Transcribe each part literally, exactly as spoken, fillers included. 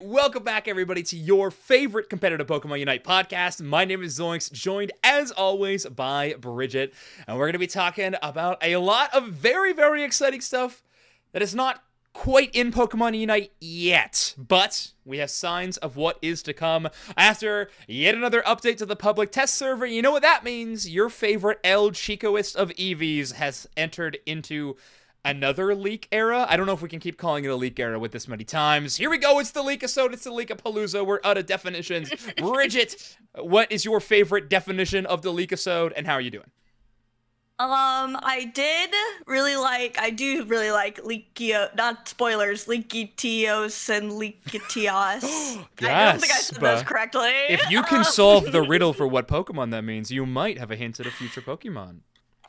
welcome back everybody to your favorite competitive Pokemon Unite podcast. My name is Zoinks, joined as always by Bridget, and we're going to be talking about a lot of very, very exciting stuff that is not quite in Pokemon Unite yet, but we have signs of what is to come after yet another update to the public test server. You know what that means? Your favorite El Chicoist of Eevees has entered into another leak era. I don't know if we can keep calling it a leak era with this many times. Here we go. It's the Leakasode. It's the Leakapalooza. We're out of definitions. Bridget, what is your favorite definition of the Leakasode, and how are you doing? Um, I did really like, I do really like Leakio, not spoilers, Leakitios and Leakitios. I don't think I said those correctly. If you can solve the riddle for what Pokemon that means, you might have a hint at a future Pokemon.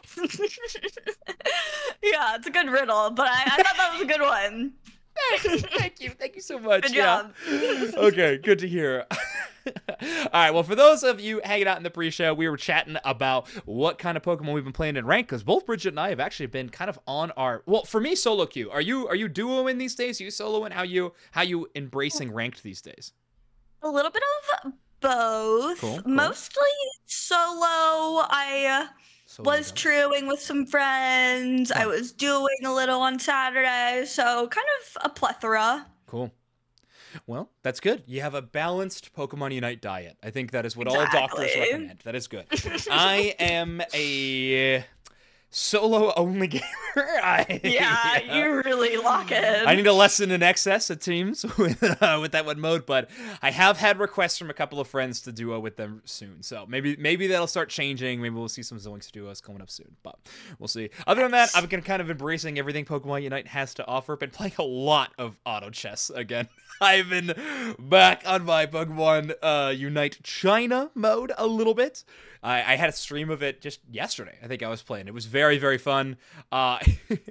Yeah, it's a good riddle, but I, I thought that was a good one. Thank you. Thank you so much. Good job. Yeah. Okay, good to hear. All right, well, for those of you hanging out in the pre-show, we were chatting about what kind of Pokemon we've been playing in rank, because both Bridget and I have actually been kind of on our, well, for me, solo queue. Are you are you duoing these days? Are you soloing? How you how you embracing ranked these days? A little bit of both. Cool, cool. Mostly solo. I uh, was truing with some friends. Oh. I was doing a little on Saturday, so kind of a plethora. Cool. Well, that's good. You have a balanced Pokemon Unite diet. I think that is what Exactly. all doctors recommend. That is good. I am a solo-only gamer. I, Yeah, yeah. you really lock in. I need a lesson in excess at teams with uh, with that one mode, but I have had requests from a couple of friends to duo with them soon. So maybe maybe that'll start changing. Maybe we'll see some Zoinks duos coming up soon, but we'll see. Other than that, I've been kind of embracing everything Pokemon Unite has to offer. Been playing a lot of auto chess again. I've been back on my Pokemon uh, Unite China mode a little bit. I, I had a stream of it just yesterday. I think I was playing. It was very, very fun. Uh,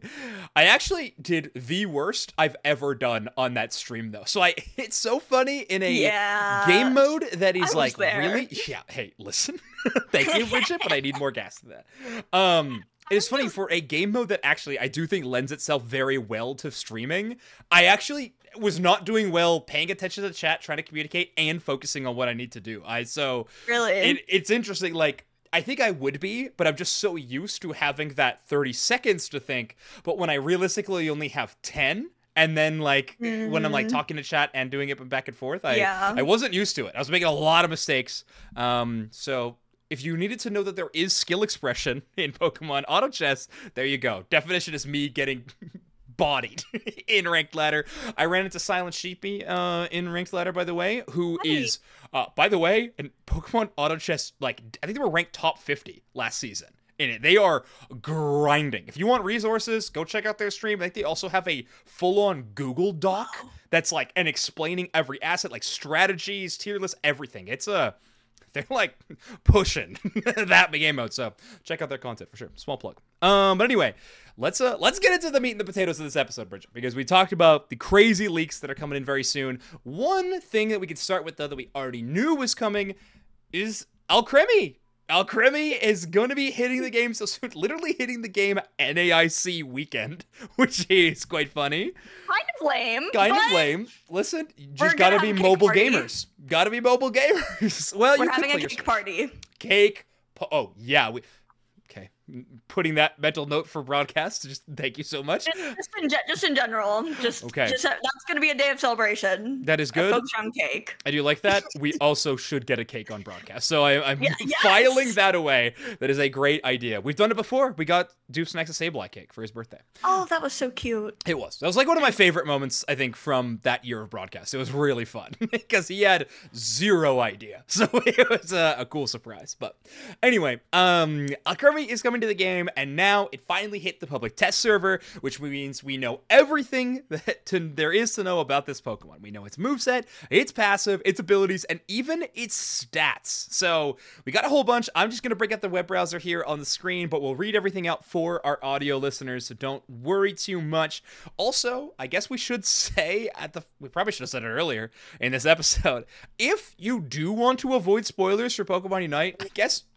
I actually did the worst I've ever done on that stream, though. So I, it's so funny in a Yeah. game mode that is I was like there. really. Yeah. Hey, listen. Thank you, Bridget, but I need more gas than that. Um. It's funny, for a game mode that actually I do think lends itself very well to streaming, I actually was not doing well paying attention to the chat, trying to communicate, and focusing on what I need to do. I so Really? it, it's interesting. Like, I think I would be, but I'm just so used to having that thirty seconds to think. But when I realistically only have ten, and then like mm. when I'm like talking to chat and doing it back and forth, I Yeah. I wasn't used to it. I was making a lot of mistakes. Um, so. If you needed to know that there is skill expression in Pokemon Auto Chess, there you go. Definition is me getting bodied in Ranked Ladder. I ran into Silent Sheepy uh, in Ranked Ladder, by the way, who Hi. is, uh, by the way, in Pokemon Auto Chess, like, I think they were ranked top fifty last season in it. They are grinding. If you want resources, go check out their stream. I think they also have a full-on Google Doc that's like, and explaining every asset, like strategies, tier list, everything. It's a... They're like pushing that game mode, so check out their content for sure. Small plug. Um, but anyway, let's uh let's get into the meat and the potatoes of this episode, Bridget, because we talked about the crazy leaks that are coming in very soon. One thing that we could start with, though, that we already knew was coming is Alcremie. Alcremie is going to be hitting the game so soon, literally hitting the game N A I C weekend, which is quite funny. Kind of lame. Kind but of lame. Listen, you we're just gotta gonna be have a cake mobile party. gamers. Gotta be mobile gamers. Well, We're you could having play a your cake party. cake. Po- oh yeah. We, okay. Putting that mental note for broadcast. Just thank you so much. Just, just, in, ge- just in general. Just, Okay. Just, that's going to be a day of celebration. That is A good. Focus on cake. I do like that. We also should get a cake on broadcast. So I, I'm Yeah, yes! filing that away. That is a great idea. We've done it before. We got Dupes next to Sableye cake for his birthday. Oh, that was so cute. It was. That was like one of my favorite moments, I think, from that year of broadcast. It was really fun because he had zero idea. So it was a, a cool surprise. But anyway, um, Alcremie is coming to the game, and now it finally hit the public test server, which means we know everything that to, there is to know about this Pokemon. We know its moveset, its passive, its abilities, and even its stats. So we got a whole bunch. I'm just going to bring up the web browser here on the screen, but we'll read everything out for our audio listeners, so don't worry too much. Also, I guess we should say at the, we probably should have said it earlier in this episode, if you do want to avoid spoilers for Pokemon Unite, I guess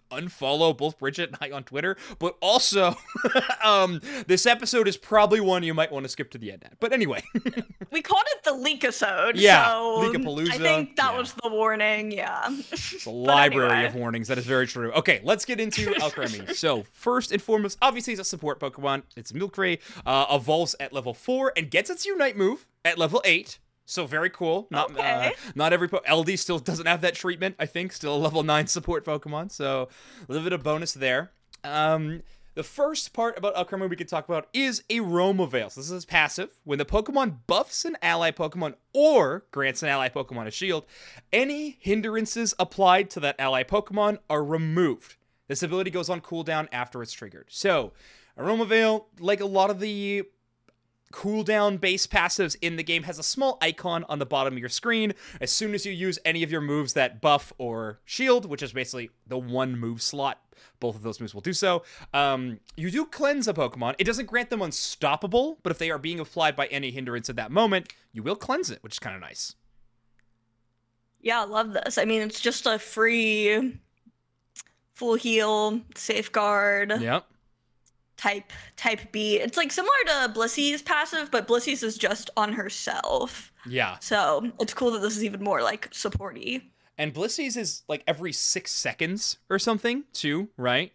unfollow both Bridget and I on Twitter, but also um, this episode is probably one you might want to skip to the end at. But anyway. We called it the Leak-isode, yeah, so Leakapalooza. I think that yeah. was the warning, yeah. It's a library anyway. of warnings. That is very true. Okay, let's get into Alcremie. So, first and foremost, obviously it's a support Pokemon. It's Milcery, uh, evolves at level four, and gets its Unite move at level eight. So very cool. Not okay. uh, not every po- L D still doesn't have that treatment, I think. Still a level nine support Pokemon, so a little bit of bonus there. Um, the first part about Alcremie we can talk about is Aroma Veil. So this is passive. When the Pokemon buffs an ally Pokemon or grants an ally Pokemon a shield, any hindrances applied to that ally Pokemon are removed. This ability goes on cooldown after it's triggered. So, Aroma Veil, like a lot of the cooldown base passives in the game, has a small icon on the bottom of your screen. As soon as you use any of your moves that buff or shield, which is basically the one move slot, both of those moves will do so. Um, you do cleanse a Pokemon. It doesn't grant them unstoppable, but if they are being applied by any hindrance at that moment, you will cleanse it, which is kind of nice. Yeah, I love this. I mean, it's just a free full heal, safeguard. Yep. Type type B. It's like similar to Blissey's passive, but Blissey's is just on herself. Yeah. So it's cool that this is even more like supporty. And Blissey's is like every six seconds or something too, right?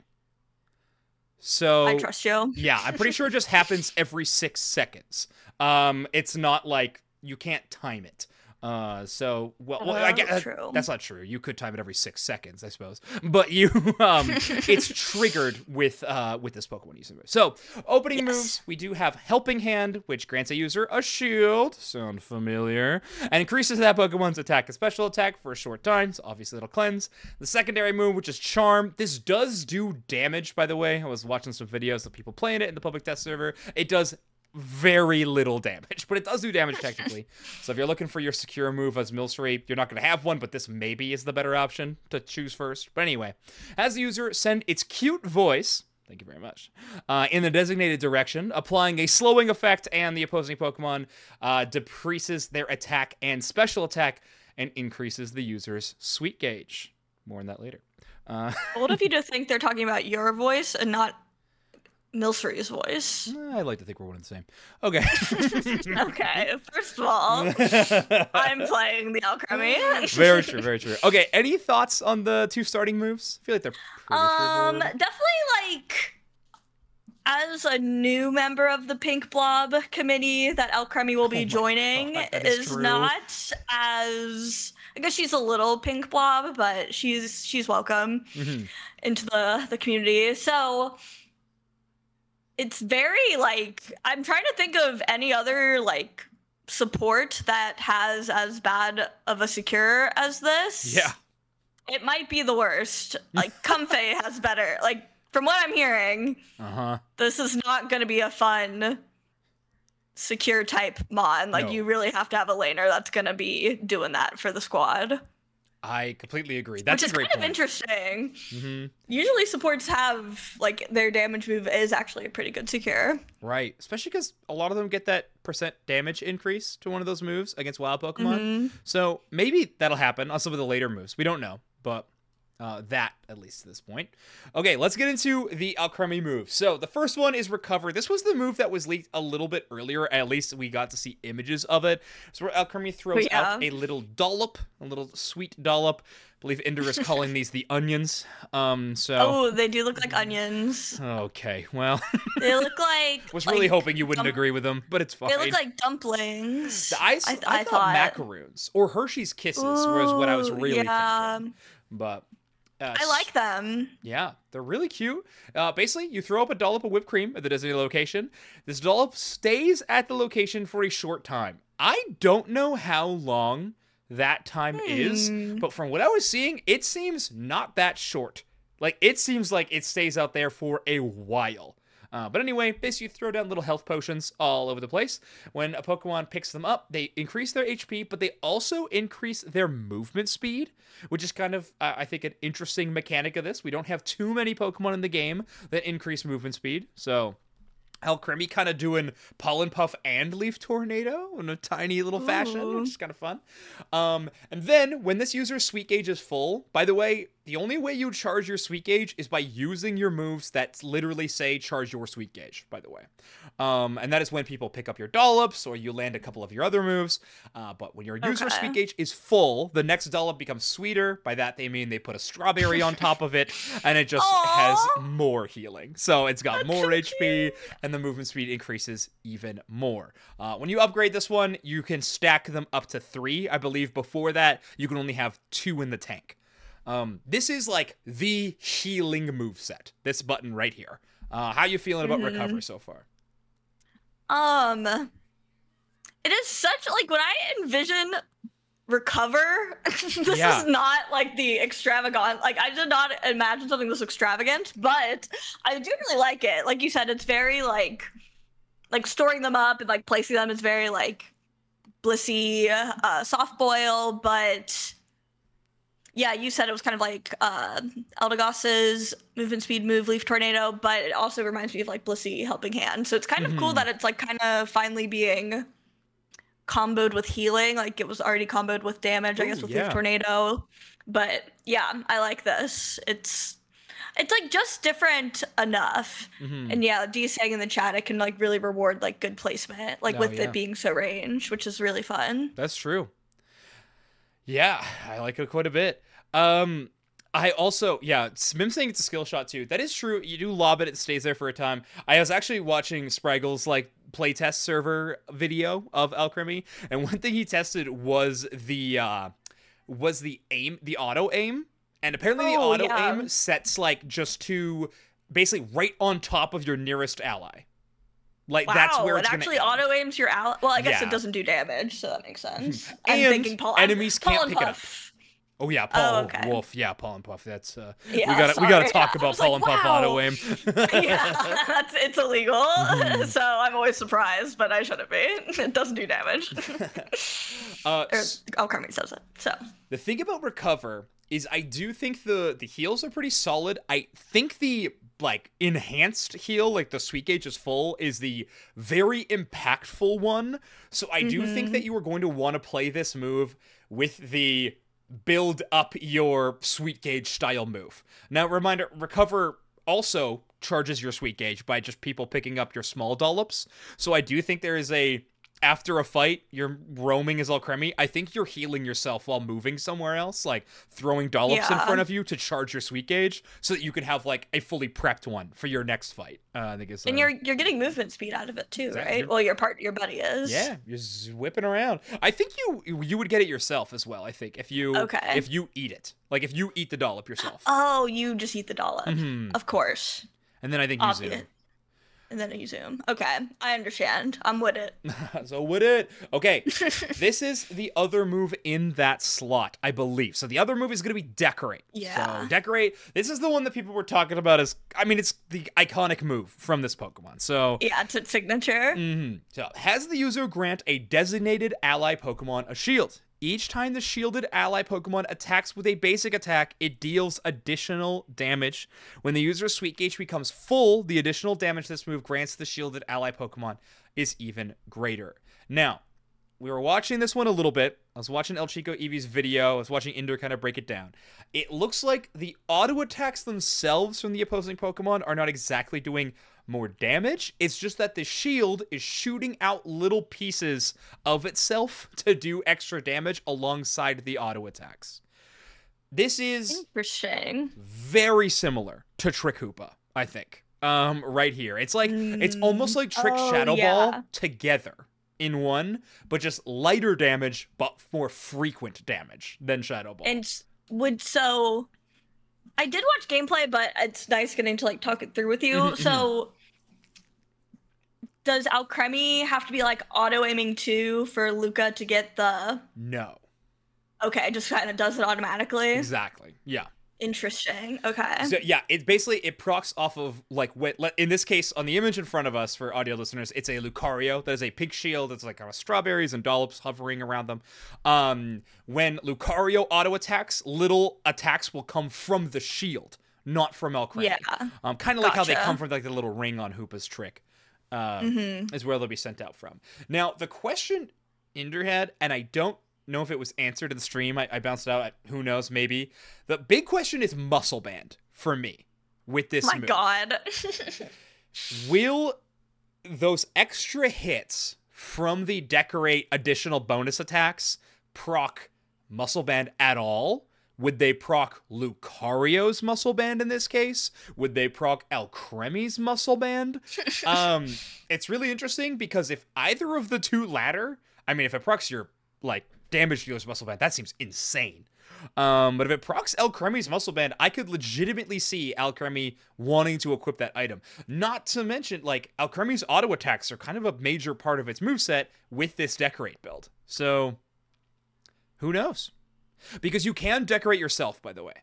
So I trust you. Yeah, I'm pretty sure it just happens every six seconds. Um, it's not like you can't time it. Uh, so well, well I guess true. That's not true. You could time it every six seconds, I suppose. But you, um, it's triggered with uh with this Pokemon using it. So opening yes. moves, we do have Helping Hand, which grants a user a shield. Sound familiar? And increases that Pokemon's attack and special attack for a short time. So obviously it'll cleanse. The secondary move, which is Charm, this does do damage. By the way, I was watching some videos of people playing it in the public test server. It does very little damage, but it does do damage technically. So if you're looking for your secure move as Milcery, you're not going to have one, but this maybe is the better option to choose first. But anyway, as the user, send its cute voice, thank you very much, uh, in the designated direction, applying a slowing effect, and the opposing Pokemon uh, decreases their attack and special attack and increases the user's sweet gauge. More on that later. Uh, what if you just think they're talking about your voice and not Milcery's voice? I like to think we're one and the same. Okay. Okay, first of all, I'm playing the Alcremie. Very true, very true. Okay, any thoughts on the two starting moves? I feel like they're pretty Um, straightforward. definitely like, as a new member of the Pink Blob committee that Alcremie will be Oh my joining, God, that is is true. not as, I guess she's a little Pink Blob, but she's she's welcome Mhm. into the the community. So it's very like, I'm trying to think of any other like support that has as bad of a secure as this. Yeah. It might be the worst. Like Comfey has better. Like from what I'm hearing, Uh-huh. this is not going to be a fun secure type mon. Like No. you really have to have a laner that's going to be doing that for the squad. I completely agree. That's Which is a great kind of point. interesting. Mm-hmm. Usually supports have like their damage move is actually a pretty good secure. Right. Especially because a lot of them get that percent damage increase to one of those moves against wild Pokemon. Mhm. So maybe that'll happen on some of the later moves. We don't know, but uh, that, at least to this point. Okay, let's get into the Alcremie moves. So the first one is Recover. This was the move that was leaked a little bit earlier. At least we got to see images of it. So where Alcremie throws Yeah. out a little dollop, a little sweet dollop. I believe Ender is calling these the onions. Um, so... Oh, they do look like onions. Okay, well... They look like. was really like, hoping you wouldn't dum- agree with them, but it's fine. They look like dumplings. I, I, I, I thought, thought macaroons or Hershey's Kisses was what I was Ooh, really yeah. thinking. But uh, I like them. Yeah, they're really cute. Uh, basically, you throw up a dollop of whipped cream at the designated location. This dollop stays at the location for a short time. I don't know how long that time is, Hmm. but from what I was seeing, it seems not that short. Like, it seems like it stays out there for a while. Uh, but anyway, basically you throw down little health potions all over the place. When a Pokemon picks them up, they increase their H P, but they also increase their movement speed, which is kind of, uh, I think, an interesting mechanic of this. We don't have too many Pokemon in the game that increase movement speed, so Alcremie kind of doing Pollen Puff and Leaf Tornado in a tiny little fashion, Ooh. which is kind of fun. Um, and then, when this user's Sweet Gauge is full, by the way, the only way you charge your sweet gauge is by using your moves that literally say charge your sweet gauge, by the way. Um, and that is when people pick up your dollops or you land a couple of your other moves. Uh, but when your user Okay. sweet gauge is full, the next dollop becomes sweeter. By that, they mean they put a strawberry on top of it, and it just Aw. has more healing. So it's got That's more so H P, and the movement speed increases even more. Uh, when you upgrade this one, you can stack them up to three. I believe before that, you can only have two in the tank. Um, this is like the healing moveset, this button right here. Uh, how you feeling about Mhm. recover so far? Um, it is such like when I envision recover, this Yeah. is not like the extravagant. Like I did not imagine something this extravagant, but I do really like it. Like you said, it's very like like storing them up and like placing them is very like blissy, uh, soft boil, but. Yeah, you said it was kind of like uh, Eldegoss's movement speed move, Leaf Tornado, but it also reminds me of like Blissey Helping Hand. So it's kind of cool Mhm. that it's like kind of finally being comboed with healing. Like it was already comboed with damage, I Ooh, guess, with yeah. Leaf Tornado. But yeah, I like this. It's it's like just different enough. Mhm. And yeah, D saying in the chat, it can like really reward like good placement, like Oh, with yeah. it being so ranged, which is really fun. That's true. Yeah, I like it quite a bit. Um, I also, yeah, Mim saying it's a skill shot too. That is true. You do lob it, it stays there for a time. I was actually watching Spraggle's like playtest server video of Alchemy, and one thing he tested was the uh was the aim, the auto aim. And apparently the Oh, auto yeah. aim sets like just to basically right on top of your nearest ally. Like Wow, that's where it it's actually gonna aim. auto aims your ally. Well, I guess Yeah. it doesn't do damage, so that makes sense. I'm And thinking Paul. I'm- enemies Paul can't and pick it up. Puff. Oh yeah, Paul Oh, okay. Wolf. Yeah, Paul and Puff. That's uh Yeah, we gotta we gotta sorry. talk I about was Paul like, and Puff wow. auto aim. Yeah, that's it's illegal. Mhm. So I'm always surprised, but I shouldn't be. It doesn't do damage. uh or s- Alchemy says it. So the thing about recover is I do think the the heals are pretty solid. I think the like enhanced heal, like the sweet gauge is full, is the very impactful one. So I do think Mhm. that you are going to want to play this move with the build up your sweet gauge style move. Now, reminder, recover also charges your sweet gauge by just people picking up your small dollops. So I do think there is a, after a fight, you're roaming as Alcremie, I think you're healing yourself while moving somewhere else, like throwing dollops in Yeah. front of you to charge your sweet gauge so that you can have like a fully prepped one for your next fight. Uh, I think it's and uh, you're you're getting movement speed out of it too, Exactly. right? Well, your part your buddy is. yeah, you're z- whipping around. I think you you would get it yourself as well. I think if you Okay. if you eat it, like if you eat the dollop yourself, Oh, you just eat the dollop. Mhm. Of course. and then I think you Obvious. zoom. And then you zoom. Okay, I understand. I'm with it. So would it? Okay, this is the other move in that slot, I believe. So the other move is going to be decorate. Yeah. So decorate. This is the one that people were talking about as, I mean, it's the iconic move from this Pokemon. So. Yeah, it's its signature. Mhm. So, has the user grant a designated ally Pokemon a shield. Each time the shielded ally Pokemon attacks with a basic attack, it deals additional damage. When the user's sweet gauge becomes full, the additional damage this move grants the shielded ally Pokemon is even greater. Now, we were watching this one a little bit. I was watching El Chico Eevee's video. I was watching Inder kind of break it down. It looks like the auto attacks themselves from the opposing Pokemon are not exactly doing more damage. It's just that the shield is shooting out little pieces of itself to do extra damage alongside the auto attacks. This is Interesting. very similar to Trick Hoopa, I think. Um, right here. It's like it's almost like Trick Oh, Shadow yeah. Ball together in one, but just lighter damage, but more frequent damage than Shadow Ball. And s- would so I did watch gameplay, but it's nice getting to like talk it through with you. Mhm, So does Alcremie have to be like auto aiming too for Luca to get the no. okay, it just kind of does it automatically? Exactly. Yeah. Interesting. Okay. So yeah, it basically it procs off of like what le- in this case on the image in front of us for audio listeners, it's a Lucario that is a pig shield that's like kind of strawberries and dollops hovering around them. Um, when Lucario auto attacks, little attacks will come from the shield, not from Alcremie. Yeah. Um, kind of like how they Gotcha. come from like the little ring on Hoopa's trick. Uh, Mhm. is where they'll be sent out from. Now the question Inder had, and I don't know if it was answered in the stream. I, I bounced it out. Who knows? Maybe. The big question is muscle band for me with this My move. God. Will those extra hits from the decorate additional bonus attacks proc muscle band at all? Would they proc Lucario's muscle band in this case? Would they proc Alcremie's muscle band? um, it's really interesting because if either of the two latter, I mean, if it procs your like damage dealer's muscle band, that seems insane. Um, but if it procs Alcremie's muscle band, I could legitimately see Alcremie wanting to equip that item. Not to mention, like, Alcremie's auto attacks are kind of a major part of its moveset with this decorate build. So, who knows? Because you can decorate yourself, by the way.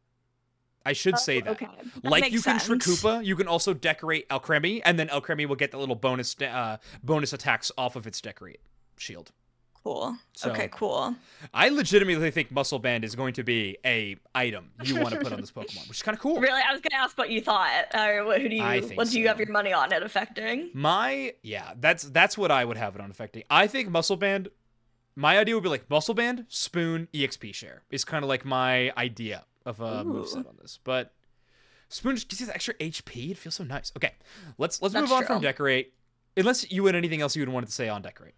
I should say Oh, that. okay. That Like makes you can sense. Trikoopa, you can also decorate Alcremie, and then Alcremie will get the little bonus uh, bonus attacks off of its decorate shield. Cool. So- okay, cool. I legitimately think Muscle Band is going to be a item you want to put on this Pokemon, which is kind of cool. Really, I was gonna ask what you thought. Or what, who do you? I think what do you so. have your money on it affecting? My yeah, that's that's what I would have it on affecting. I think Muscle Band. My idea would be like Muscle Band, Spoon, E X P share is kind of like my idea of a Ooh. moveset on this. But Spoon just gives you that extra H P. It feels so nice. Okay, let's let's That's move on true. from Decorate. Unless you had anything else you would want to say on Decorate.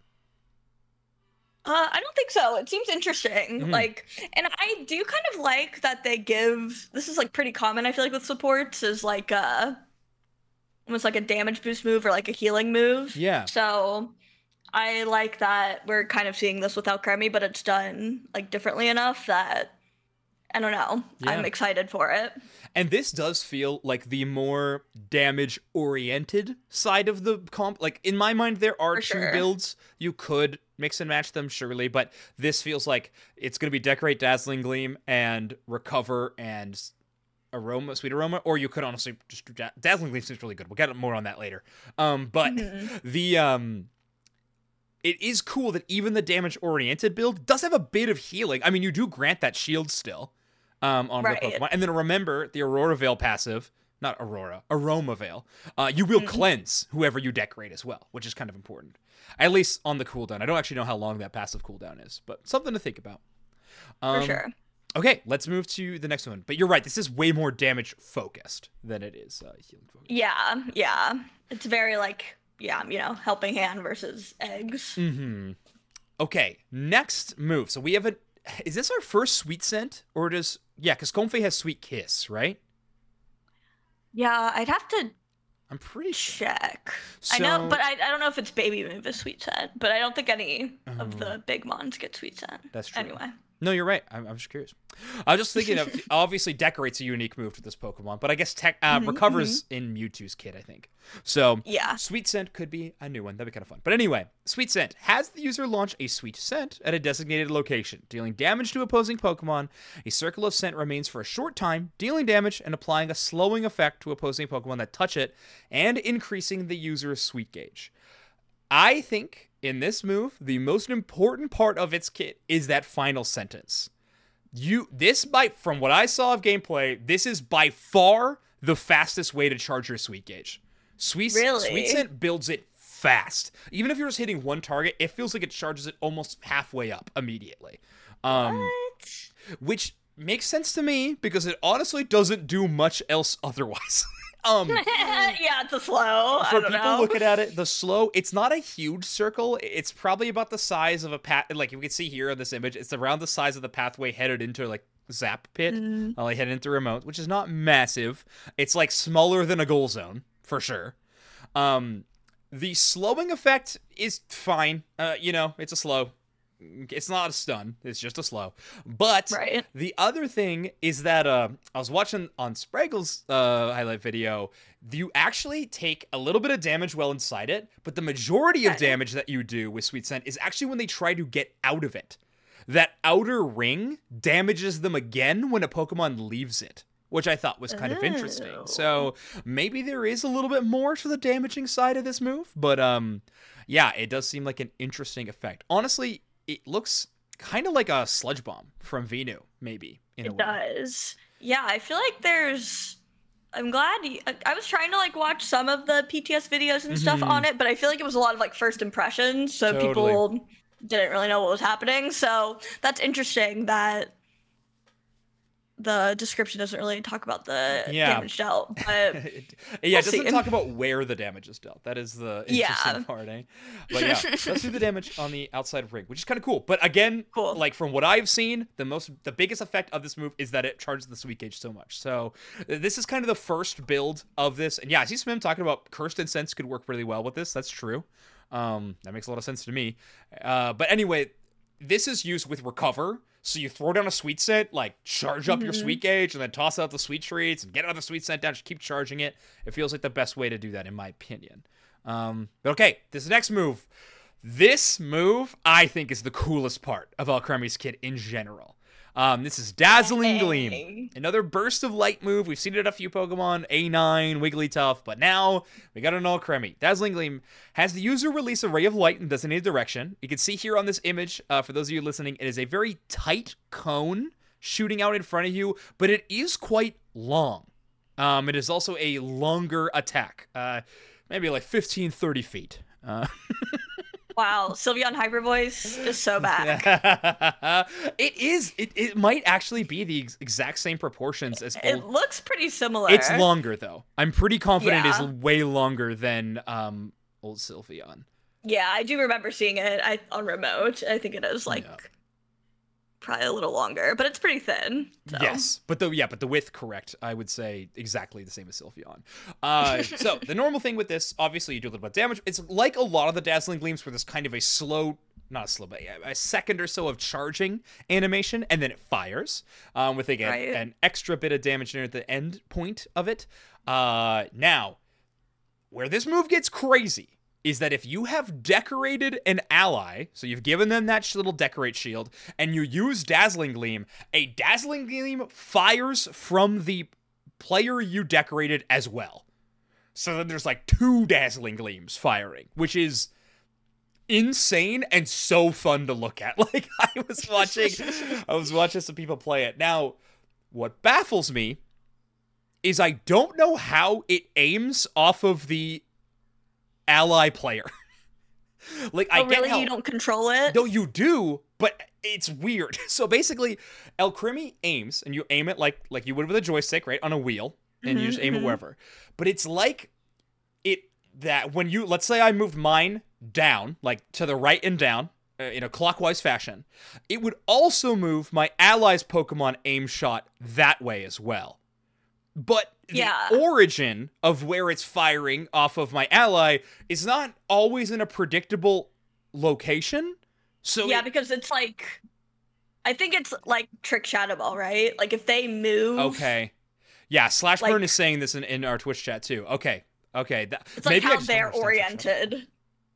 Uh, I don't think so. It seems interesting. Mhm. Like, and I do kind of like that they give. This is like pretty common. I feel like with supports is like uh almost like a damage boost move or like a healing move. Yeah. So I like that we're kind of seeing this without Alcremie, but it's done like differently enough that I don't know. Yeah. I'm excited for it. And this does feel like the more damage-oriented side of the comp. Like, in my mind, there are For two sure. builds. You could mix and match them, surely, but this feels like it's going to be Decorate, Dazzling Gleam, and Recover, and Aroma, Sweet Aroma, or you could honestly just do da- Dazzling Gleam seems really good. We'll get more on that later. Um, but Mhm. the... um. It is cool that even the damage-oriented build does have a bit of healing. I mean, you do grant that shield still um, on Right. the Pokemon. And then remember, the Aurora Veil passive, not Aurora, Aroma Veil, uh, you will Mhm. cleanse whoever you decorate as well, which is kind of important. At least on the cooldown. I don't actually know how long that passive cooldown is, but something to think about. For Um, sure. Okay, let's move to the next one. But you're right, this is way more damage-focused than it is uh, healing-focused. Yeah, yeah. It's very like, yeah, you know, helping hand versus eggs. Mm-hmm. Okay, next move. So we have a... Is this our first Sweet Scent? Or does... Yeah, because Comfey has Sweet Kiss, right? Yeah, I'd have to I'm pretty sure. check. I know, So- but I, I don't know if it's baby move is sweet scent, but I don't think any Oh. of the big mons get sweet scent. That's true. Anyway. No, you're right. I'm, I'm just curious. I was just thinking of... Obviously, Decorate's a unique move to this Pokemon, but I guess tech, uh, Mhm, Recovers in Mewtwo's kit, I think. So... Yeah. Sweet Scent could be a new one. That'd be kind of fun. But anyway, Sweet Scent has the user launch a Sweet Scent at a designated location, dealing damage to opposing Pokemon. A circle of scent remains for a short time, dealing damage and applying a slowing effect to opposing Pokemon that touch it, and increasing the user's Sweet gauge. I think in this move, the most important part of its kit is that final sentence. You this by from what I saw of gameplay, this is by far the fastest way to charge your Sweet gauge. Sweet, Really? Sweet Scent builds it fast. Even if you're just hitting one target, it feels like it charges it almost halfway up immediately. Um, What? which makes sense to me because it honestly doesn't do much else otherwise. um, yeah, it's a slow. I for don't people know. looking at it, the slow, it's not a huge circle. It's probably about the size of a path. Like you can see here in this image, it's around the size of the pathway headed into like Zap Pit, Mm. uh, like headed into Remote, which is not massive. It's like smaller than a goal zone for sure. Um, the slowing effect is fine. Uh, you know, it's a slow. It's not a stun. It's just a slow. But Right. the other thing is that uh, I was watching on Spraggle's uh, highlight video. You actually take a little bit of damage while inside it, but the majority of Okay. damage that you do with Sweet Scent is actually when they try to get out of it. That outer ring damages them again when a Pokemon leaves it, which I thought was kind of interesting. Oh. So maybe there is a little bit more to the damaging side of this move, but um, yeah, it does seem like an interesting effect. Honestly, it looks kind of like a Sludge Bomb from Venu, maybe, in a It way. does. Yeah, I feel like there's. I'm glad. You, I- I was trying to like watch some of the P T S videos and stuff Mhm. on it, but I feel like it was a lot of like first impressions. So Totally. people didn't really know what was happening. So that's interesting that the description doesn't really talk about the Yeah. damage dealt, but It- yeah, we'll it doesn't see. talk about where the damage is dealt. That is the interesting Yeah. part, eh? But yeah, let's do the damage on the outside ring, which is kind of cool. But again, Cool. like from what I've seen, the most, the biggest effect of this move is that it charges the sweet gauge so much. So uh, this is kind of the first build of this, and yeah, I see Smim talking about Cursed Incense could work really well with this. That's true. Um, that makes a lot of sense to me. Uh, but anyway, this is used with Recover. So you throw down a sweet scent, like charge up your Mhm. sweet gauge, and then toss out the sweet treats and get another sweet scent down. Just keep charging it. It feels like the best way to do that, in my opinion. Um, but okay, this next move. This move, I think, is the coolest part of Alcremie's kit in general. Um, this is Dazzling Gleam. Dang. Another burst of light move. We've seen it in a few Pokemon, A nine, Wigglytuff, but now we got an Alcremie. Dazzling Gleam has the user release a ray of light in designated direction. You can see here on this image, uh, for those of you listening, it is a very tight cone shooting out in front of you, but it is quite long. Um, it is also a longer attack, uh, maybe like fifteen, thirty feet. Uh, Wow, Sylveon Hyper Voice is so bad. it is. It, it might actually be the ex- exact same proportions as It old. looks pretty similar. It's longer though. I'm pretty confident Yeah. it is way longer than um old Sylveon. Yeah, I do remember seeing it I, on remote. I think it is like Yeah. probably a little longer, but it's pretty thin. So. Yes, but the yeah, but the width correct. I would say exactly the same as Sylveon. Uh, so the normal thing with this, obviously, you do a little bit of damage. It's like a lot of the Dazzling Gleams, where there's kind of a slow, not a slow, but a a second or so of charging animation, and then it fires um, with again Right. an extra bit of damage near the end point of it. Uh, now, where this move gets crazy is that if you have decorated an ally, so you've given them that sh- little decorate shield, and you use Dazzling Gleam, a Dazzling Gleam fires from the player you decorated as well. So then there's like two Dazzling Gleams firing, which is insane and so fun to look at. Like I was watching, I was watching some people play it. Now, what baffles me is I don't know how it aims off of the ally player. Like I Oh, get really? how You don't control it? no, you do, but it's weird. So basically, Alcremie aims, and you aim it like like you would with a joystick, right, on a wheel, and you Mhm, just aim it mhm. wherever. But it's like it that when you let's say I moved mine down, like to the right and down, uh, in a clockwise fashion, it would also move my ally's Pokemon aim shot that way as well. But the Yeah. origin of where it's firing off of my ally is not always in a predictable location. So Yeah, it- because it's like, I think it's like Trick Shadow Ball, right? Like if they move, okay, yeah. Slashburn Like- is saying this in, in our Twitch chat too. Okay, okay. That, it's like maybe I how just don't they're understand Trick oriented.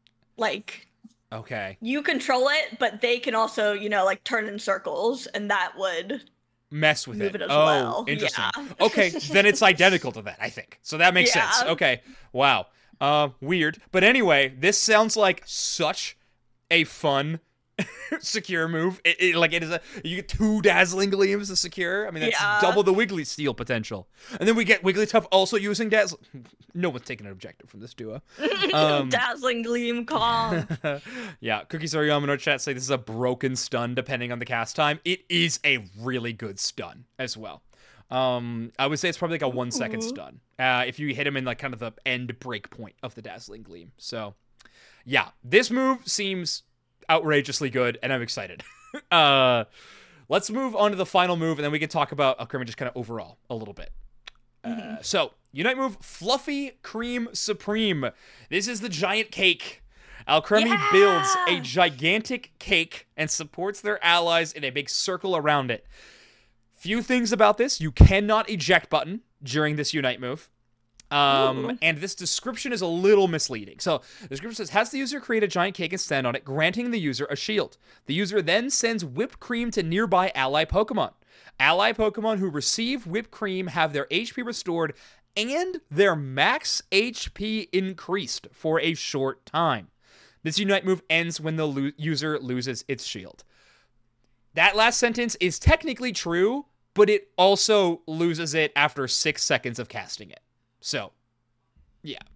Like Shadow. Okay, you control it, but they can also, you know, like turn in circles, and that would mess with move it. it as oh, well. interesting. Yeah. Okay, then it's identical to that, I think. So that makes Yeah. sense. Okay, wow. Uh, weird. But anyway, this sounds like such a fun secure move. It, it- like it is a you get two Dazzling Gleams to secure. I mean, that's Yeah. double the Wiggly Steel potential. And then we get Wigglytuff also using Dazzle. No one's taking an objective from this duo. Um, Dazzling Gleam Calm. yeah, Cookies are yum in our chat say this is a broken stun depending on the cast time. It is a really good stun as well. Um, I would say it's probably like a one second Ooh. stun. Uh, if you hit him in like kind of the end break point of the Dazzling Gleam. So, yeah, this move seems outrageously good, and I'm excited. uh, let's move on to the final move, and then we can talk about Alcremie just kind of overall a little bit. Uh, so, Unite move, Fluffy Cream Supreme. This is the giant cake. Alcremie Yeah! builds a gigantic cake and supports their allies in a big circle around it. Few things about this. You cannot eject button during this Unite move. Um, Ooh. and this description is a little misleading. So the description says, has the user create a giant cake and stand on it, granting the user a shield. The user then sends whipped cream to nearby ally Pokemon. Ally Pokemon who receive whipped cream have their H P restored and their max H P increased for a short time. This Unite move ends when the lo- user loses its shield. That last sentence is technically true, but it also loses it after six seconds of casting it. So, yeah.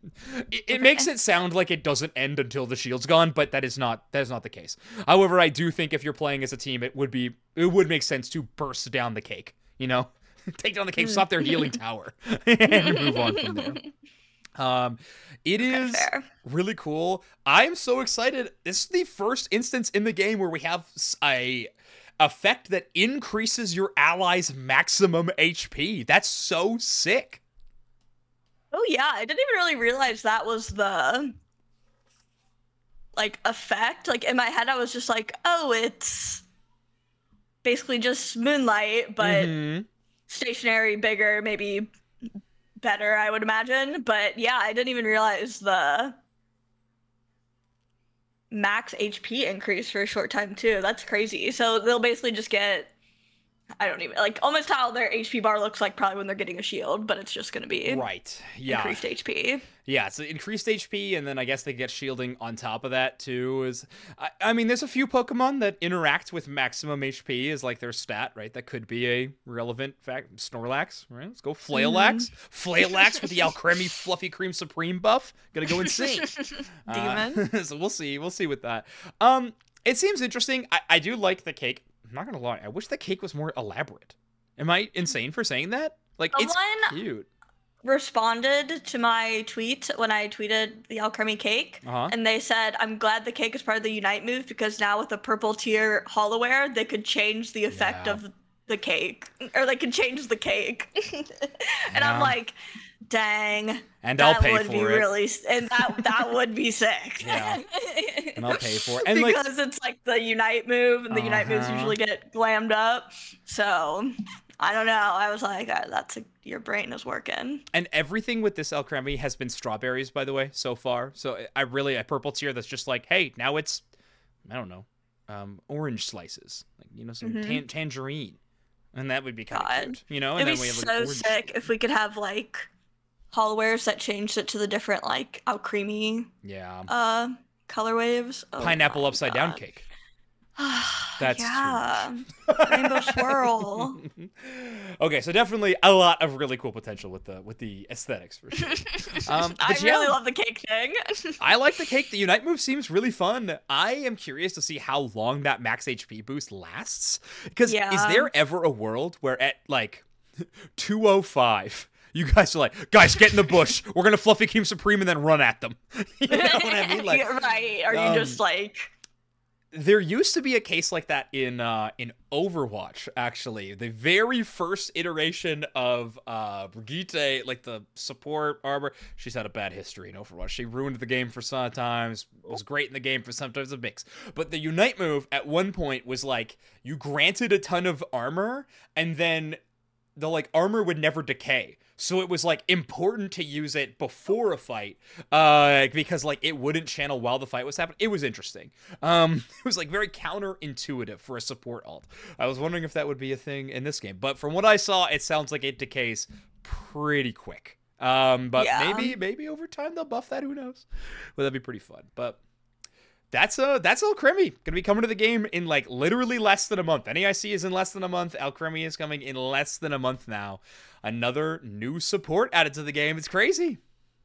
It, it makes it sound like it doesn't end until the shield's gone, but that is not that is not the case. However, I do think if you're playing as a team, it would be it would make sense to burst down the cake. You know, take down the cake, stop their healing tower, and move on from there. Um, it okay, is fair. Really cool. I'm so excited. This is the first instance in the game where we have a effect that increases your ally's maximum H P. That's so sick. Oh yeah, I didn't even really realize that was the like effect. Like in my head, I was just like, oh, it's basically just Moonlight, but mm-hmm. stationary, bigger, maybe better, I would imagine. But yeah, I didn't even realize the max H P increase for a short time too. That's crazy. So they'll basically just get, I don't even, like almost how their H P bar looks like probably when they're getting a shield, but it's just going to be right. Yeah. increased H P. Yeah, so increased H P, and then I guess they get shielding on top of that too. Is I, I mean, there's a few Pokemon that interact with maximum H P as like their stat, right? That could be a relevant fact. Snorlax, right? Let's go Flaylax. Mm. Flaylax with the Alcremie Fluffy Cream Supreme buff. Gonna go insane. Demon. Uh, so we'll see. We'll see with that. Um, it seems interesting. I, I do like the cake. I'm not gonna lie. I wish the cake was more elaborate. Am I insane for saying that? Like, Someone it's cute. Responded to my tweet when I tweeted the Alcremie cake, uh-huh. and they said, I'm glad the cake is part of the Unite move because now with the purple tier Hollowware, they could change the effect yeah. of the cake, or they could change the cake. and yeah. I'm like, dang. And I'll pay would for be it. Really, and that that would be sick. Yeah. And I'll pay for it. And because like, it's like the Unite move, and the uh-huh. Unite moves usually get glammed up. So I don't know. I was like, oh, that's a, your brain is working. And everything with this Alcremie has been strawberries, by the way, so far. So I really a purple tier that's just like, hey, now it's, I don't know, um, orange slices, like you know, some mm-hmm. tan- tangerine, and that would be kind of cute, you know. It'd and be then we have so like, sick if we could have like Hollowwares that changed it to the different like Alcremie, yeah, uh, color waves. Oh pineapple upside God. down cake. That's yeah. Rainbow swirl. Okay, so definitely a lot of really cool potential with the with the aesthetics for sure. Um, I but really yeah, love the cake thing. I like the cake. The Unite move seems really fun. I am curious to see how long that max H P boost lasts. Because yeah. is there ever a world where at like two oh five you guys are like, guys, get in the bush. We're gonna Fluffy Cream Supreme and then run at them. You know what I mean? Like, right? Are um, you just like? There used to be a case like that in uh, in Overwatch, actually. The very first iteration of uh, Brigitte, like the support armor, she's had a bad history in Overwatch. She ruined the game for some times, was great in the game for sometimes a mix. But the Unite move at one point was like, you granted a ton of armor, and then the like armor would never decay. So it was like important to use it before a fight, uh, because like it wouldn't channel while the fight was happening. It was interesting. Um, it was like very counterintuitive for a support alt. I was wondering if that would be a thing in this game, but from what I saw, it sounds like it decays pretty quick. Um, but yeah. maybe maybe over time they'll buff that. Who knows? Well, that'd be pretty fun. But that's uh that's Alcremie gonna be coming to the game in like literally less than a month. N A I C is in less than a month. Alcremie is coming in less than a month now. Another new support added to the game. It's crazy.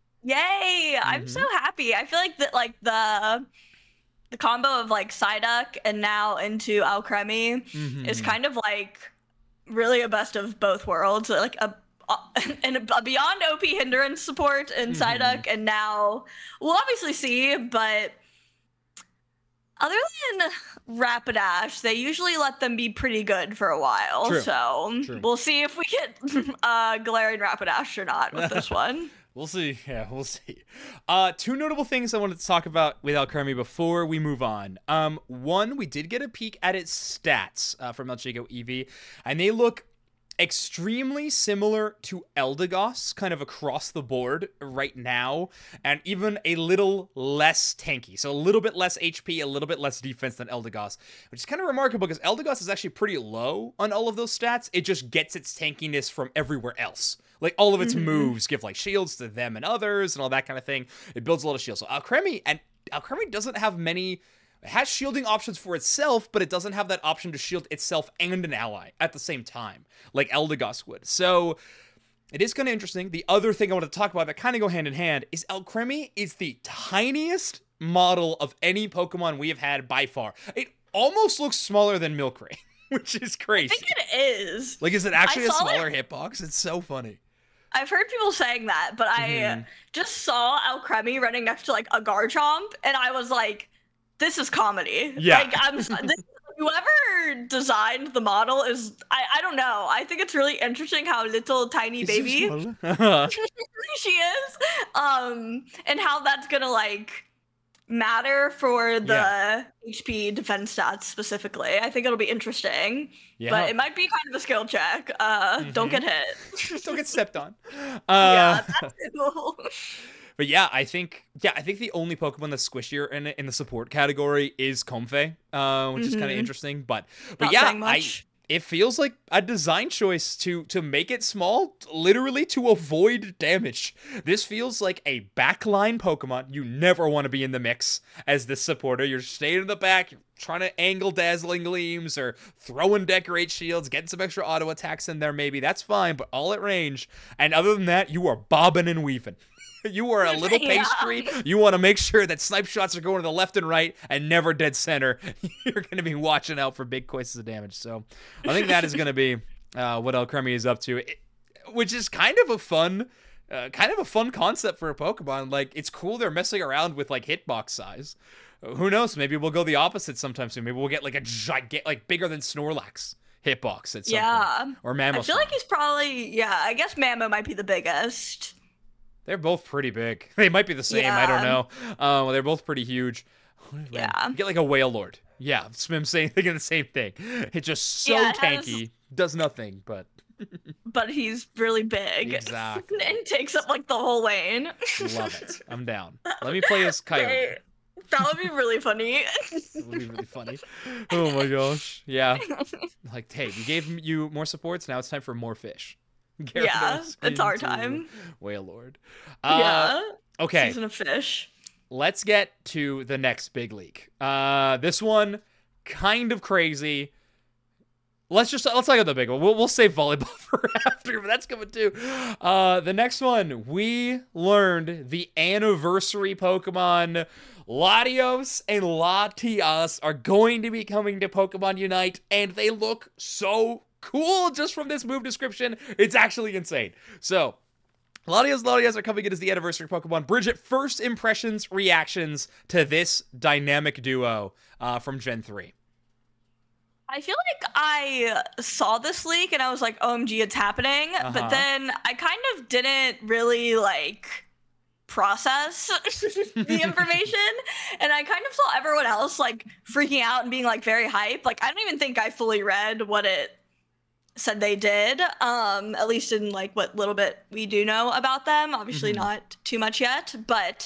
Yay! Mm-hmm. I'm so happy. I feel like that like the the combo of like Psyduck and now into Alcremie mm-hmm. is kind of like really a best of both worlds. Like a and a beyond O P hindrance support in mm-hmm. Psyduck, and now we'll obviously see, but other than Rapidash, they usually let them be pretty good for a while. True. So True. We'll see if we get uh, Galarian Rapidash or not with this one. We'll see. Yeah, we'll see. Uh, two notable things I wanted to talk about with Alcremie before we move on. Um, one, we did get a peek at its stats uh, from Melchigo Eevee, and they look extremely similar to Eldegoss, kind of across the board right now, and even a little less tanky. So a little bit less H P, a little bit less defense than Eldegoss, which is kind of remarkable because Eldegoss is actually pretty low on all of those stats. It just gets its tankiness from everywhere else. Like all of its mm-hmm. moves give like shields to them and others and all that kind of thing. It builds a lot of shields. So Alcremie, and Alcremie doesn't have many. It has shielding options for itself, but it doesn't have that option to shield itself and an ally at the same time, like Eldegoss would. So It is kind of interesting. The other thing I want to talk about that kind of go hand in hand is Alcremie is the tiniest model of any Pokemon we have had by far. It almost looks smaller than Milcery, which is crazy. I think it is. Like, is it actually I a saw smaller it- hitbox? It's so funny. I've heard people saying that, but I Mhm. just saw Alcremie running next to like a Garchomp, and I was like, "This is comedy." Yeah. Like I'm this, whoever designed the model is I I don't know. I think it's really interesting how little tiny baby she is, um, and how that's gonna like matter for the Yeah. H P defense stats specifically. I think it'll be interesting, Yeah. but it might be kind of a skill check. Uh, don't Mhm. get hit. Don't get stepped on. yeah, Uh, that's cool. But yeah, I think yeah, I think the only Pokemon that's squishier in in the support category is Comfey, uh, which is kind of Mhm. interesting. But but Not yeah, saying I much. it feels like a design choice to to make it small, literally to avoid damage. This feels like a backline Pokemon. You never want to be in the mix as this supporter. You're staying in the back, you're trying to angle Dazzling Gleams or throwing Decorate Shields, getting some extra auto attacks in there maybe. That's fine, but all at range. And other than that, you are bobbing and weaving. You are a little Yeah. pastry. You want to make sure that snipe shots are going to the left and right and never dead center. You're going to be watching out for big quizzes of damage. So I think that is going to be uh, what Alcremie is up to, it, which is kind of a fun, uh, kind of a fun concept for a Pokemon. Like, it's cool they're messing around with like hitbox size. Who knows? Maybe we'll go the opposite sometime soon. Maybe we'll get like a gigantic, like bigger than Snorlax hitbox at some Yeah. point. Or Mammoth. I feel like he's probably yeah. I guess Mammo might be the biggest. They're both pretty big. They might be the same. I don't Yeah. know. Um, they're both pretty huge. Yeah. You get like a whale lord. Yeah, Smim saying thinking the same thing. It's just so Yeah, it has- tanky, does nothing, but But he's really big. Exactly. and takes up like the whole lane. love it. I'm down. Let me play as Coyote. They- that would be really funny. It would be really funny. Oh my gosh. Yeah. Like, hey, we gave you more supports. Now it's time for more fish. yeah, Gyarados it's our into time. Whale Lord. Uh, yeah. Okay. Season of fish. Let's get to the next big leak. Uh, this one, kind of crazy. Let's just let's talk about the big one. We'll we'll save volleyball for after, but that's coming too. Uh, the next one, we learned the anniversary Pokemon Latios and Latias are going to be coming to Pokemon Unite, and they look so cool just from this move description. It's actually insane. So. Latios Latias are coming in as the anniversary Pokemon. Bridget, first impressions, reactions to this dynamic duo uh, from Gen three. I feel like I saw this leak and I was like, O M G, it's happening. Uh-huh. But then I kind of didn't really like process the information. And I kind of saw everyone else like freaking out and being like very hype. Like, I don't even think I fully read what it said they did, um at least in like what little bit we do know about them. Obviously Mhm. not too much yet, but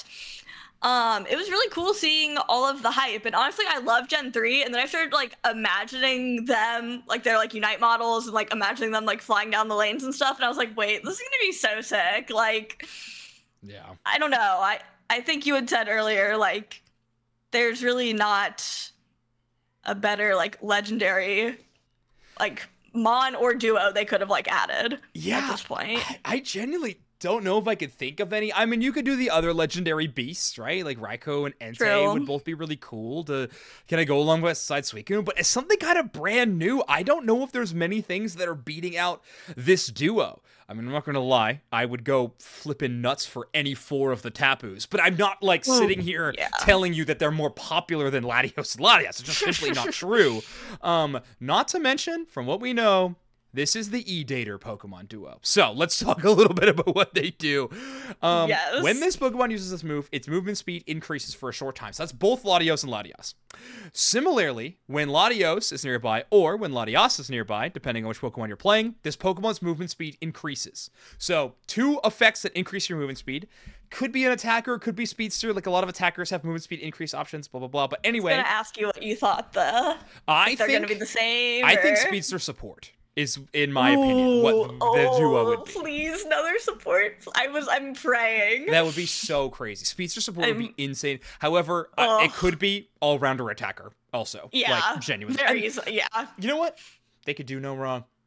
um it was really cool seeing all of the hype. And honestly, I love Gen three, and then I started like imagining them like they're like Unite models and like imagining them like flying down the lanes and stuff, and I was like, wait, this is gonna be so sick. Like, Yeah. I don't know, i i think you had said earlier like there's really not a better like legendary like Mon or duo they could have like added Yeah. at this point. I, I genuinely don't know if I could think of any. I mean, you could do the other legendary beasts, right? Like Raikou and Entei True. would both be really cool to kind of go along with side Suicune. But as something kind of brand new, I don't know if there's many things that are beating out this duo. I mean, I'm not going to lie. I would go flipping nuts for any four of the Tapus, but I'm not like sitting here yeah. telling you that they're more popular than Latios and Latias. It's just simply not true. Um, not to mention, from what we know, this is the E-Dater Pokemon duo. So let's talk a little bit about what they do. Um, Yes. When this Pokemon uses this move, its movement speed increases for a short time. So that's both Latios and Latias. Similarly, when Latios is nearby, or when Latias is nearby, depending on which Pokemon you're playing, this Pokemon's movement speed increases. So two effects that increase your movement speed. Could be an attacker, could be speedster. Like a lot of attackers have movement speed increase options, blah, blah, blah. But I anyway, was gonna ask you what you thought the I if they're think, gonna be the same. I think or- speedster support is, in my opinion, what Ooh, the oh, duo would be. Please, another support. I was I'm praying. That would be so crazy. Speedster support would I'm- be insane. However, uh, it Ugh. could be all-rounder attacker also. yeah, Like, genuinely. very And easy. Yeah, you know what? They could do no wrong.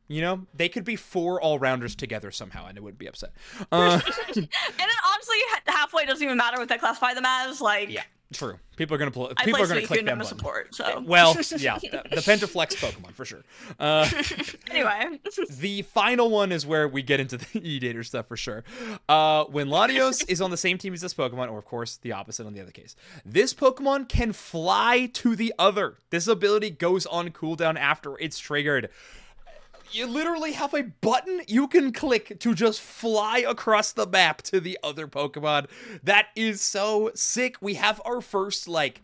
You know, they could be four all-rounders together somehow, and it wouldn't be upset. Uh, and then honestly, halfway doesn't even matter what they classify them as. Like, yeah, true. People are gonna pull. I People play are gonna click Suicune, that I'm a button. support, so. Well, yeah, the, the Pentaflex Pokemon for sure. Uh, anyway, the final one is where we get into the E-Dater stuff for sure. Uh, when Latios is on the same team as this Pokemon, or of course the opposite on the other case, this Pokemon can fly to the other. This ability goes on cooldown after it's triggered. You literally have a button you can click to just fly across the map to the other Pokemon. That is so sick. We have our first, like,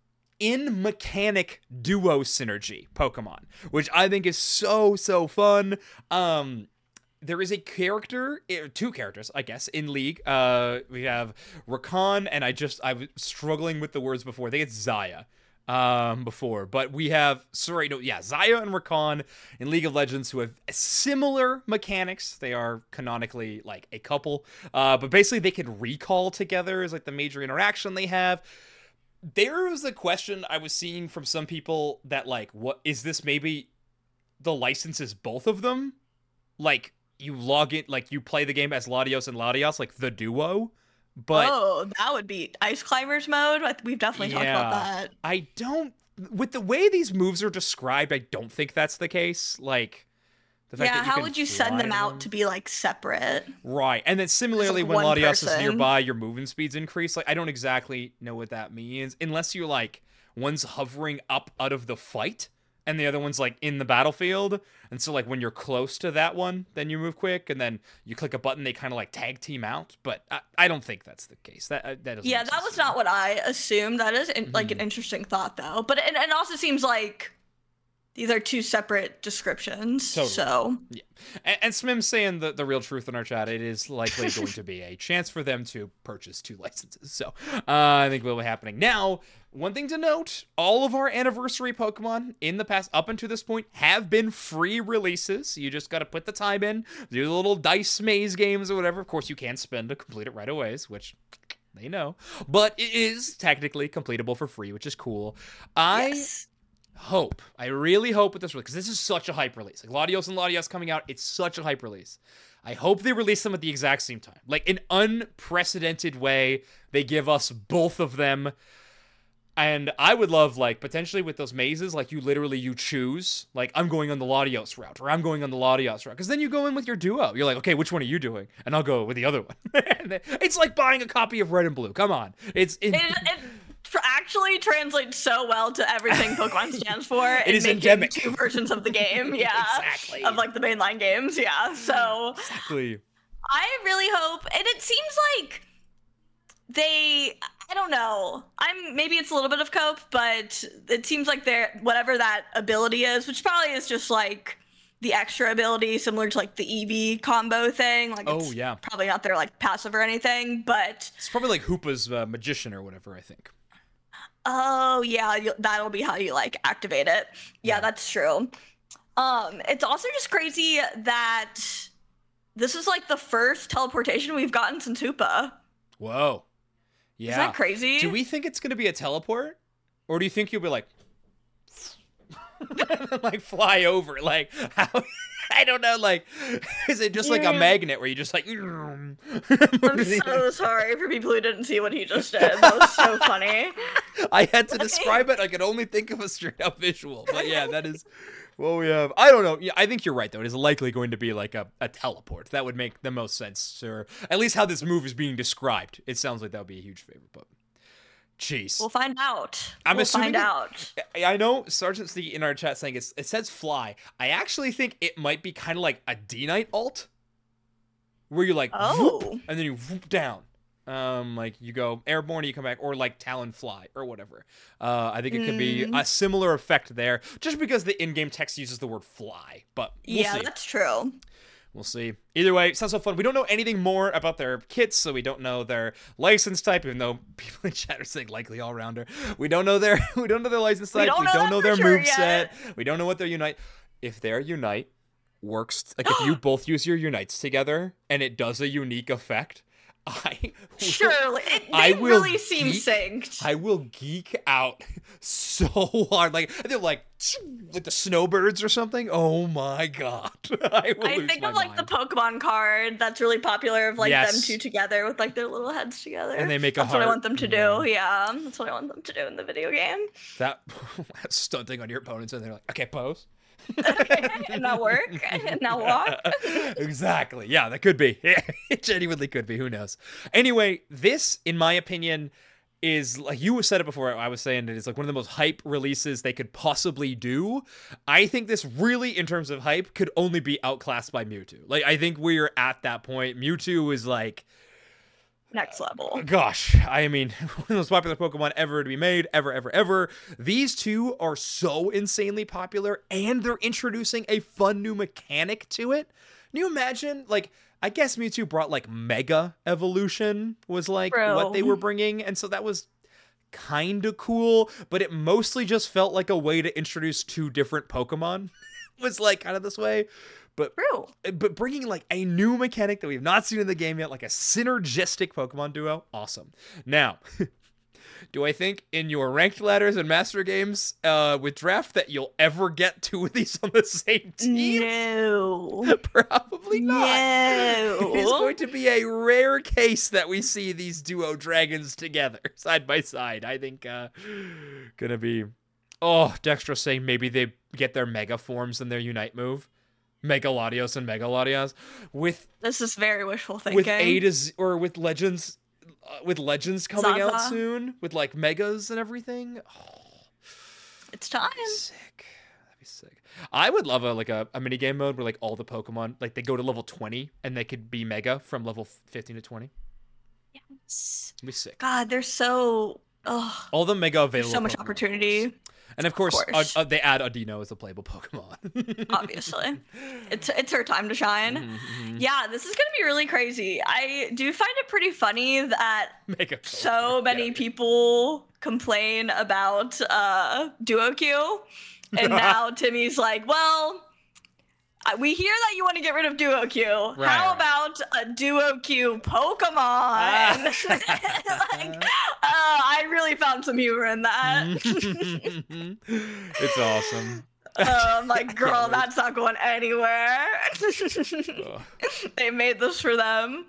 in mechanic duo synergy Pokemon, which I think is so, so fun. Um, there is a character, two characters, I guess, in League. Uh, we have Rakan, and I just, I was struggling with the words before. I think it's Zaya. Um, before, but we have, sorry, no, yeah, Zaya and Rakan in League of Legends who have similar mechanics. They are canonically like a couple, uh, but basically they can recall together is like the major interaction they have. There was a question I was seeing from some people that like, what is this? Maybe the license is both of them. Like you log in, like you play the game as Latios and Latias, like the duo. But oh, that would be Ice Climbers mode. We've definitely talked yeah, about that. I don't, with the way these moves are described, I don't think that's the case. Like, the fact yeah, that you how can would you fly send them out them. to be like separate? Right, and then similarly, like when one Latias is person. nearby, your movement speeds increase. Like, I don't exactly know what that means, unless you're like one's hovering up out of the fight, and the other one's like in the battlefield. And so like when you're close to that one, then you move quick, and then you click a button, they kind of like tag team out. But I, I don't think that's the case. That that doesn't. Yeah, make that sense was to me. not what I assumed. That is in, like an Mhm. interesting thought, though. But it, it also seems like these are two separate descriptions. Totally. So Yeah, and, and Smim's saying the, the real truth in our chat. It is likely going to be a chance for them to purchase two licenses. So uh, I think will be happening. Now, one thing to note, all of our anniversary Pokemon in the past, up until this point, have been free releases. You just got to put the time in, do the little dice maze games or whatever. Of course, you can spend to complete it right away, which they know. But it is technically completable for free, which is cool. I... yes. hope I really hope with this because this is such a hype release. Like Latios and Latias coming out, it's such a hype release. I hope they release them at the exact same time, like an unprecedented way. They give us both of them, and I would love like potentially with those mazes, like you literally you choose like I'm going on the Latios route or I'm going on the Latias route because then you go in with your duo. You're like, okay, which one are you doing? And I'll go with the other one. And then, it's like buying a copy of Red and Blue. Come on, it's in- It, it tr- actually translates so well to everything Pokemon stands for. It and is making endemic. two versions of the game. Yeah, Exactly. of like the mainline games. Yeah, so exactly. I really hope, and it seems like they. I don't know. I'm maybe it's a little bit of cope, but it seems like they're whatever that ability is, which probably is just like the extra ability, similar to like the Eevee combo thing. Like, Oh, it's yeah. probably not their like passive or anything, but It's probably like Hoopa's uh, magician or whatever. I think. oh yeah, you, that'll be how you like activate it. Yeah, Yeah. that's true. Um, it's also just crazy that this is like the first teleportation we've gotten since Hoopa. Whoa. Yeah. Is that crazy? Do we think it's going to be a teleport? Or do you think you'll be like, like fly over? Like, how? I don't know. Like, is it just like a Yeah. magnet where you just like. I'm so sorry for people who didn't see what he just did. That was so funny. I had to describe it. I could only think of a straight up visual. But yeah, that is what we have. I don't know. Yeah, I think you're right, though. It is likely going to be like a, a teleport. That would make the most sense, or at least how this move is being described. It sounds like that would be a huge favor, but. Jeez. We'll find out. I'm we'll assuming find it- out. I I know Sergeant C in our chat saying it's, it says fly. I actually think it might be kind of like a D-Knight ult, where you like Oh. whoop, and then you whoop down. Um, like you go airborne, and you come back, or like Talon fly, or whatever. Uh, I think it could be Mm. a similar effect there, just because the in-game text uses the word fly. But we'll yeah, see. that's true. We'll see. Either way, it sounds so fun. We don't know anything more about their kits, so we don't know their license type, even though people in chat are saying likely all rounder. We don't know their we don't know their license We type. don't We know don't that know for their sure move yet. set. We don't know what their unite. If their unite works, like if you both use your unites together and it does a unique effect, I will, Surely. It, they I will really seem geek- synced. I will geek out so hard. Like they're like like the snowbirds or something. Oh my god! I will I lose think my of like mind. the Pokemon card that's really popular of like them Yes. two together with like their little heads together. And they make a That's what I heart. want them to do. Yeah. Yeah, that's what I want them to do in the video game. That stunting on your opponents, and they're like, okay, pose. And not work. And not walk. Exactly. Yeah, that could be. It genuinely could be. Who knows? Anyway, this, in my opinion, is like you said it before. I was saying it is like one of the most hype releases they could possibly do. I think this really, in terms of hype, could only be outclassed by Mewtwo. Like, I think we're at that point. Mewtwo is like, Next level. gosh, I mean, one of the most popular Pokemon ever to be made, ever, ever, ever. These two are so insanely popular, and they're introducing a fun new mechanic to it. Can you imagine, like, I guess Mewtwo brought, like, Mega Evolution was, like, Bro. what they were bringing, and so that was kind of cool, but it mostly just felt like a way to introduce two different Pokemon. Was, like, kind of this way. But True. but bringing like a new mechanic that we've not seen in the game yet, like a synergistic Pokemon duo, awesome. Now, do I think in your ranked ladders and master games uh, with draft that you'll ever get two of these on the same team? No. Probably not. No. It is going to be a rare case that we see these duo dragons together, side by side. I think uh, gonna be. Oh, Dexter saying maybe they get their Mega forms in their Unite move. Mega Latios and Mega Latias with This is very wishful thinking. with A to Z, or with Legends uh, with Legends coming out Zaza. soon with like Megas and everything. Oh, It's time. that'd be sick. That'd be sick. I would love a like a, a mini game mode where like all the Pokemon like they go to level twenty and they could be Mega from level fifteen to twenty. Yes. It'd be sick. God, they're so. Oh, All the Mega available. there's so much Pokemon, opportunity. and of course, Of course. Uh, uh, they add Audino as a playable Pokemon. Obviously, it's it's her time to shine. Mhm, mhm. Yeah, this is gonna be really crazy. I do find it pretty funny that Mega so Pokemon, many yeah. people complain about uh, Duo Q, and now Timmy's like, well. I- We hear that you want to get rid of Duo Q. Right, How right. about a Duo Q Pokemon? Ah. like, uh, I really found some humor in that. It's awesome. Uh, I'm like, Can't girl, wait. that's not going anywhere. Ugh. They made this for them.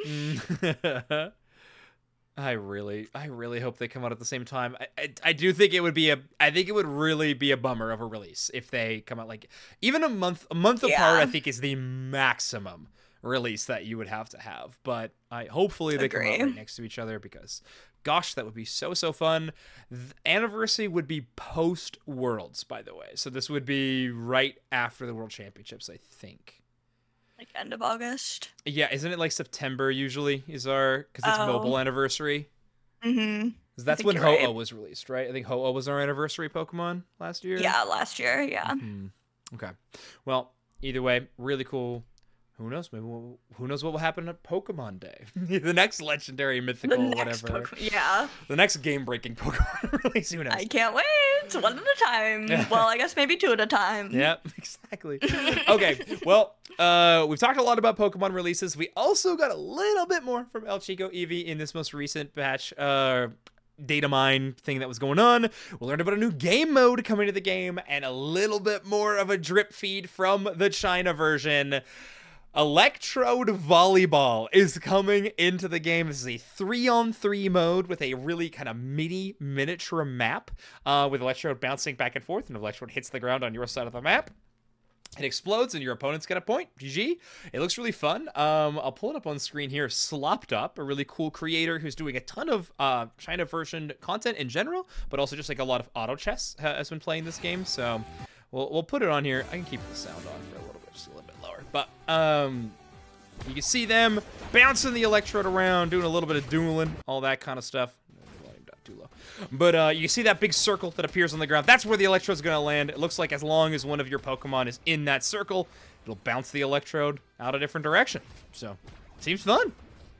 I really, I really hope they come out at the same time. I, I, I do think it would be a, I think it would really be a bummer of a release if they come out like even a month, a month apart. Yeah. I think is the maximum release that you would have to have. But I hopefully they come out Agree. right next to each other because, gosh, that would be so so fun. The anniversary would be post Worlds, by the way, so this would be right after the World Championships, I think. Like end of August. Yeah, isn't it like September usually is our because it's Oh. mobile anniversary? Mm-hmm. 'Cause that's think when you're Ho-Oh right. was released, right? I think Ho-Oh was our anniversary Pokemon last year. Yeah, last year. Yeah. Hmm. Okay. Well, either way, really cool. Who knows? Maybe we'll, who knows what will happen at Pokemon Day? The next legendary, The mythical, next whatever. Pokemon. Yeah. The next game-breaking Pokemon release. Who knows? I can't wait. One at a time. Well, I guess maybe two at a time. Yeah, exactly. Okay, well, uh, we've talked a lot about Pokemon releases. We also got a little bit more from El Chico Eevee in this most recent batch uh, data mine thing that was going on. We learned about a new game mode coming to the game and a little bit more of a drip feed from the China version. Electrode Volleyball is coming into the game. This is a three-on-three mode with a really kind of mini miniature map uh, with Electrode bouncing back and forth, and if Electrode hits the ground on your side of the map, it explodes and your opponents get a point. G G. It looks really fun. Um, I'll pull it up on screen here. Slopped Up, a really cool creator who's doing a ton of uh, China version content in general, but also just like a lot of auto chess ha- has been playing this game. So we'll we'll put it on here. I can keep the sound on for a little bit, just a little bit lower. But um, you can see them bouncing the Electrode around, doing a little bit of dueling, all that kind of stuff. Too low. But uh, you see that big circle that appears on the ground. That's where the Electrode's going to land. It looks like as long as one of your Pokemon is in that circle, it'll bounce the Electrode out a different direction. So, seems fun.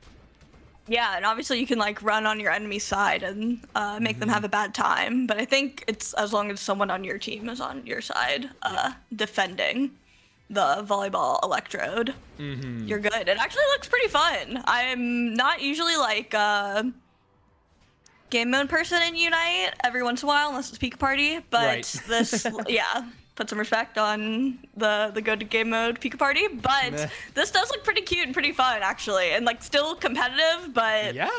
Yeah, and obviously you can like run on your enemy's side and uh, make them have a bad time. But I think it's as long as someone on your team is on your side uh, defending. the volleyball electrode, Mm-hmm. you're good. It actually looks pretty fun. I'm not usually like a game mode person in Unite every once in a while, unless it's Pika Party. But Right. this, yeah, put some respect on the the good game mode Pika Party. But Meh. this does look pretty cute and pretty fun, actually, and like still competitive, but Yeah.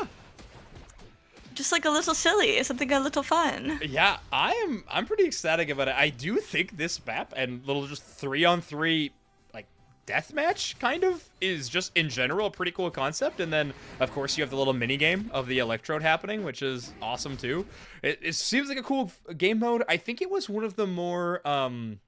just like a little silly, something a little fun. Yeah, I am. I'm pretty ecstatic about it. I do think this map and little just three on three, like deathmatch, kind of is just in general a pretty cool concept. And then of course you have the little mini game of the electrode happening, which is awesome too. It, it seems like a cool f- game mode. I think it was one of the more um,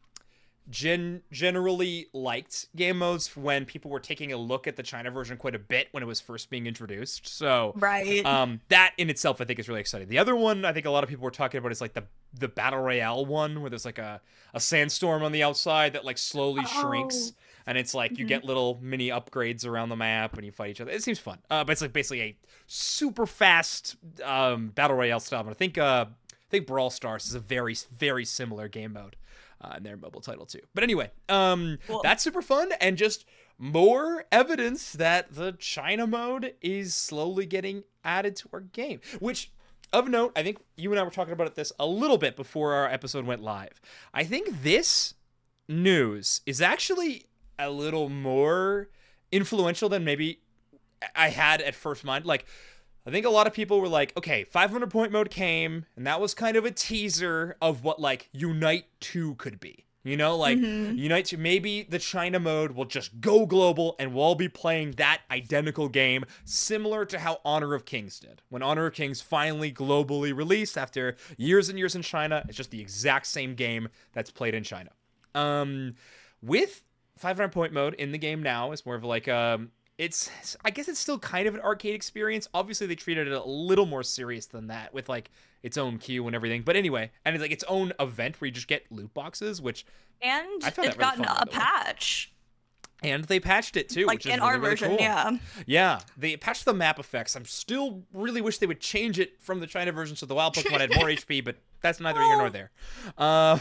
gen generally liked game modes when people were taking a look at the China version quite a bit when it was first being introduced. So Right. um, that in itself I think is really exciting. The other one I think a lot of people were talking about is like the the battle royale one where there's like a a sandstorm on the outside that like slowly shrinks, Oh. and it's like you Mhm. get little mini upgrades around the map and you fight each other. It seems fun. Uh, but it's like basically a super fast um, battle royale style. And I think uh, I think Brawl Stars is a very very similar game mode. Uh, in their mobile title too. But anyway, um, Cool. that's super fun and just more evidence that the China mode is slowly getting added to our game. Which, of note, I think you and I were talking about this a little bit before our episode went live. I think this news is actually a little more influential than maybe I had at first mind. Like, I think a lot of people were like, okay, five hundred point mode came, and that was kind of a teaser of what, like, Unite two could be. You know, like, Mhm. Unite two, maybe the China mode will just go global, and we'll all be playing that identical game, similar to how Honor of Kings did. When Honor of Kings finally globally released after years and years in China, it's just the exact same game that's played in China. Um, with five hundred point mode in the game now, it's more of like, um, it's I guess it's still kind of an arcade experience. Obviously they treated it a little more serious than that with like its own queue and everything. But anyway, and it's like its own event where you just get loot boxes, which And I found it's that really gotten fun, a by the way. patch, and they patched it too, like which is in really, our really version. cool. Yeah. Yeah, they patched the map effects. I'm still really wish they would change it from the China version so the wild Pokemon had more H P, but that's neither here nor there. Uh,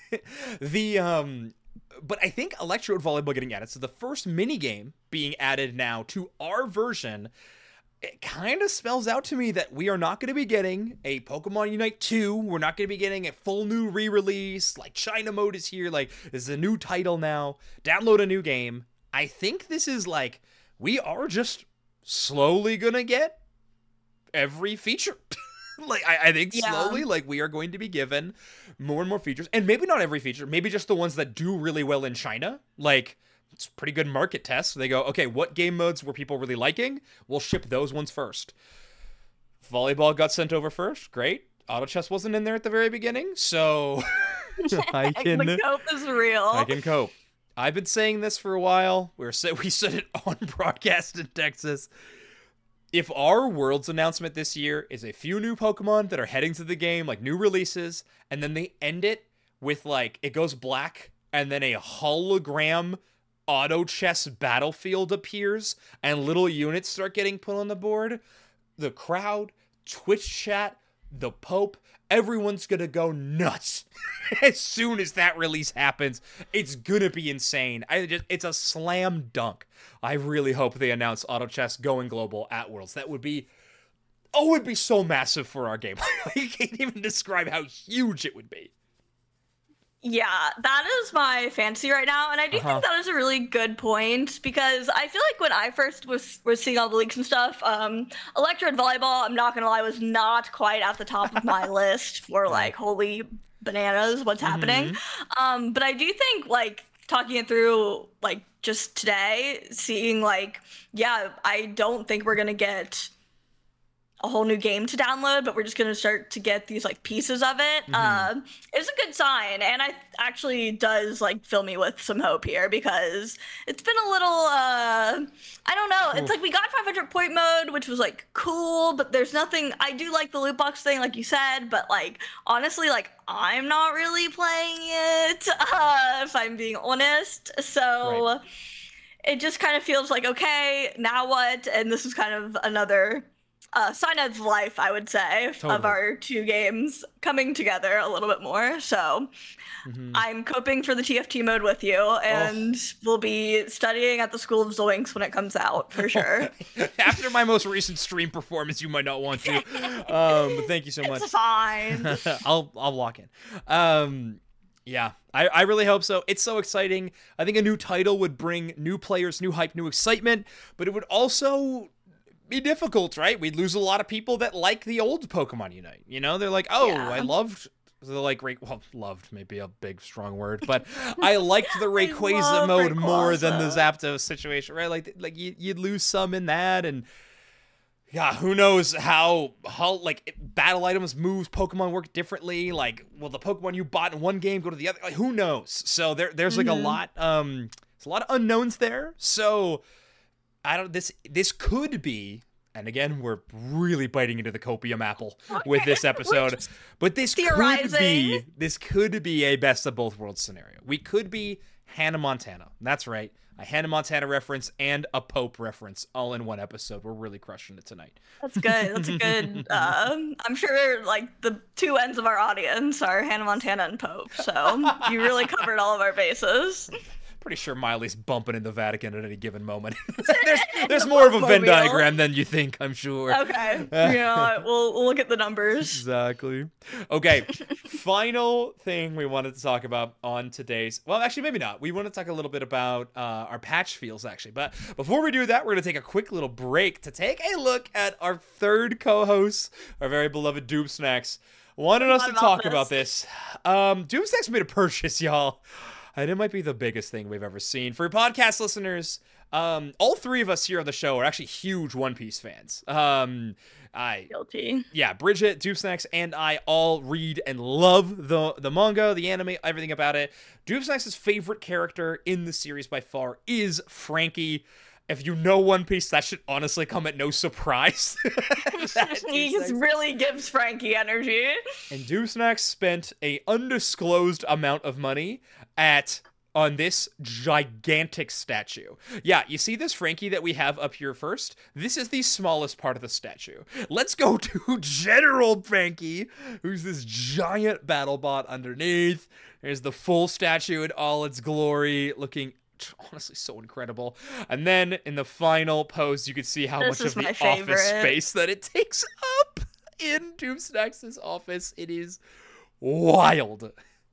the um but I think Electrode Volleyball getting added, so the first mini game being added now to our version, it kind of spells out to me that we are not going to be getting a Pokemon Unite two. We're not going to be getting a full new re-release. Like, China mode is here. Like, this is a new title now. Download a new game. I think this is like, we are just slowly going to get every feature. Like, I, I think Yeah. slowly, like, we are going to be given more and more features. And maybe not every feature. Maybe just the ones that do really well in China. Like, it's pretty good market test. They go, okay, what game modes were people really liking? We'll ship those ones first. Volleyball got sent over first. Great. Auto chess wasn't in there at the very beginning, so I can The cope is real. I can cope. I've been saying this for a while. We were sa- we said it on broadcast in Texas. If our Worlds announcement this year is a few new Pokemon that are heading to the game, like new releases, and then they end it with like it goes black and then a hologram auto chess battlefield appears and little units start getting put on the board, the crowd, Twitch chat, the Pope, everyone's gonna go nuts. As soon as that release happens, it's gonna be insane. I just it's a slam dunk. I really hope they announce auto chess going global at Worlds. That would be oh, it would be so massive for our game. I can't even describe how huge it would be. Yeah, that is my fantasy right now, and I do Uh-huh. think that is a really good point because I feel like when I first was was seeing all the leaks and stuff, um, Electrode Volleyball, I'm not gonna lie, was not quite at the top of my list for like holy bananas, what's happening. Mm-hmm. Um, but I do think like talking it through like just today, seeing like yeah, I don't think we're gonna get a whole new game to download, but we're just gonna start to get these like pieces of it. Mhm. Uh, it's a good sign, and I actually does like fill me with some hope here because it's been a little uh, I don't know. It's Oof. like we got five hundred point mode, which was like cool, but there's nothing. I do like the loot box thing, like you said, but like honestly, like I'm not really playing it. Uh, if I'm being honest, so. Right. It just kind of feels like okay, now what? And this is kind of another uh, sign of life, I would say, Totally. of our two games coming together a little bit more. So Mm-hmm. I'm coping for the T F T mode with you, and oh. we'll be studying at the School of Zoinks when it comes out, for sure. After my most recent stream performance, you might not want to. Um, but thank you so much. It's fine. I'll I'll walk in. Um, yeah, I, I really hope so. It's so exciting. I think a new title would bring new players, new hype, new excitement, but it would also be difficult, right? We'd lose a lot of people that like the old Pokemon Unite. You know, they're like, oh, yeah. I loved the like, well, loved may be a big strong word, but I liked the Rayquaza mode Rayquaza. more than the Zapdos situation, right? Like, like you, you'd lose some in that, and yeah, who knows how, how like battle items, moves, Pokemon work differently. Like, will the Pokemon you bought in one game go to the other? Like, who knows? So there, there's like mm-hmm. a lot, um, there's a lot of unknowns there. So I don't. This, this could be. And again, we're really biting into the copium apple with this episode. But this could be this could be a best of both worlds scenario. We could be Hannah Montana. That's right. A Hannah Montana reference and a Pope reference all in one episode. We're really crushing it tonight. That's good. That's a good. Uh, I'm sure like the two ends of our audience are Hannah Montana and Pope. So you really covered all of our bases. Pretty sure Miley's bumping in the Vatican at any given moment. there's there's more of a Venn diagram than you think, I'm sure. Okay. Yeah, we'll, we'll look at the numbers. Exactly. Okay. Final thing we wanted to talk about on today's... Well, actually, maybe not. We want to talk a little bit about uh, our patch feels, actually. But before we do that, we're going to take a quick little break to take a look at our third co-host, our very beloved Doom Snacks, wanted us to about talk this. about this. Um, Doom Snacks made a purchase, y'all. And it might be the biggest thing we've ever seen. For podcast listeners, um, all three of us here on the show are actually huge One Piece fans. Um, I Guilty. Yeah, Bridget, Doom Snacks, and I all read and love the, the manga, the anime, everything about it. Doom Snacks' favorite character in the series by far is Frankie. If you know One Piece, that should honestly come at no surprise. He really gives Frankie energy. And Doom Snacks spent a undisclosed amount of money at on this gigantic statue. Yeah, you see this Frankie that we have up here first? This is the smallest part of the statue. Let's go to General Frankie, who's this giant battle bot underneath. There's the full statue in all its glory, looking honestly so incredible. And then in the final pose, you can see how this much of the favorite. office space that it takes up in Doom Snacks' office. It is wild.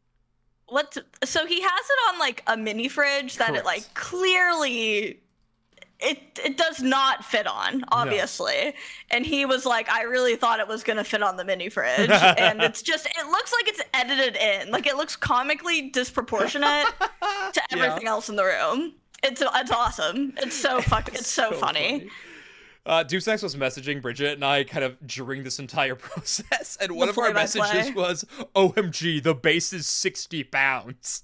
What? So he has it on like a mini fridge that Correct. it like clearly it it does not fit on, obviously. No. And he was like, I really thought it was gonna fit on the mini fridge, and it's just it looks like it's edited in, like it looks comically disproportionate to everything yeah. else in the room. It's it's awesome. It's so fuck. It's, it's so, so funny. funny. Uh, Doom Snacks was messaging Bridget and I kind of during this entire process, and one Before of our messages play. was, O M G, the base is sixty pounds.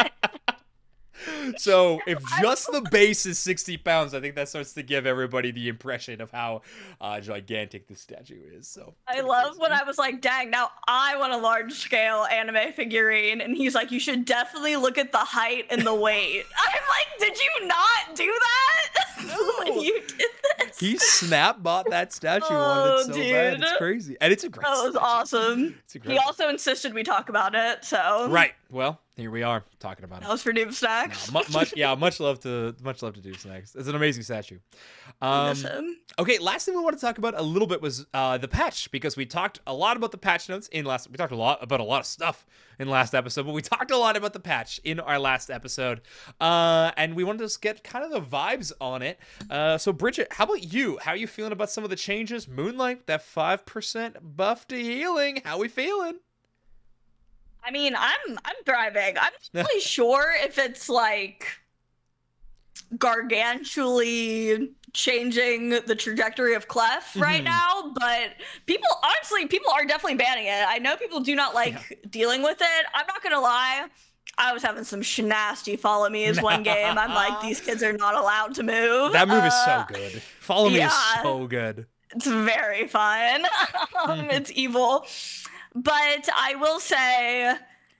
So if just the base is sixty pounds, I think that starts to give everybody the impression of how uh, gigantic this statue is. So I love when I was like, dang, now I want a large scale anime figurine. And he's like, you should definitely look at the height and the weight. I'm like, did you not do that? No. You did this. He snap bought that statue oh, on it so dude. bad. It's crazy. And it's a great That was statue. awesome. It's a great he also insisted we talk about it, so. Right. Well, here we are talking about that it. was for Doom Snacks. No, mu- much, yeah, much love to much love to Doom Snacks. It's an amazing statue. Um, okay, last thing we want to talk about a little bit was uh, the patch, because we talked a lot about the patch notes in last. We talked a lot about a lot of stuff in last episode, but we talked a lot about the patch in our last episode, uh, and we wanted to just get kind of the vibes on it. Uh, so, Bridget, how about you? How are you feeling about some of the changes? Moonlight, that five percent buff to healing. How we feeling? I mean, I'm I'm thriving. I'm not really sure if it's like gargantually changing the trajectory of Clef mm-hmm. right now, but people honestly people are definitely banning it. I know people do not like yeah. dealing with it. I'm not gonna lie. I was having some shnasty follow me as one game. I'm like, these kids are not allowed to move. That move uh, is so good. Follow me yeah, is so good. It's very fun. um, it's evil. But I will say,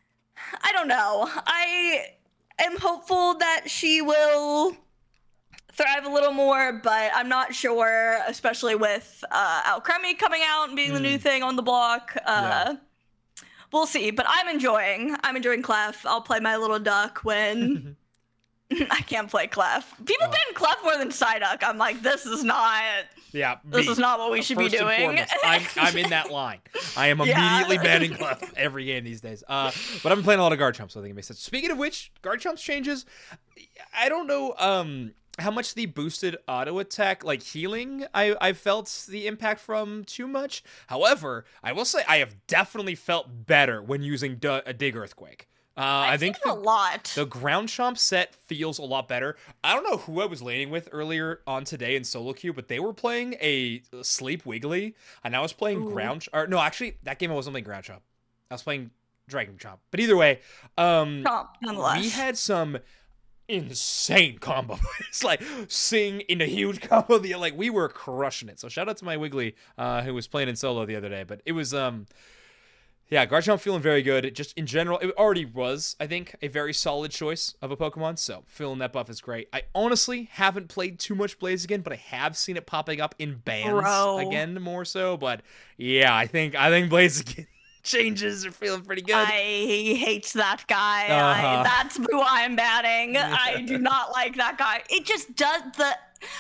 I don't know. I am hopeful that she will thrive a little more, but I'm not sure, especially with uh, Alcremie coming out and being mm. the new thing on the block. Uh, yeah. We'll see, but I'm enjoying. I'm enjoying Clef. I'll play my little duck when I can't play Clef. People oh. ban Clef more than Psyduck. I'm like, this is not. Yeah, this me. is not what we should First be doing. I'm, I'm in that line. I am immediately yeah. banning Clef every game these days. Uh, but I've been playing a lot of Garchomp, so I think it makes sense. Speaking of which, Garchomp's changes, I don't know um, how much the boosted auto attack, like healing, I, I felt the impact from too much. However, I will say I have definitely felt better when using D- a Dig Earthquake. Uh, I think the, a lot. the ground chomp set feels a lot better. I don't know who I was laning with earlier on today in solo queue, but they were playing a Sleep Wiggly, and I was playing Ooh. ground. Or no, actually, that game I wasn't playing ground chomp. I was playing Dragon Chomp. But either way, um, chomp, nonetheless. we had some insane combo. It's like sing in a huge combo. The like we were crushing it. So shout out to my Wiggly, uh, who was playing in solo the other day. But it was um. Yeah, Garchomp feeling very good. Just in general, it already was, I think, a very solid choice of a Pokemon, so feeling that buff is great. I honestly haven't played too much Blaziken, but I have seen it popping up in bans Bro. again more so, but yeah, I think I think Blaziken changes are feeling pretty good. I hate that guy. Uh-huh. I, that's who I'm banning. I do not like that guy. It just does the...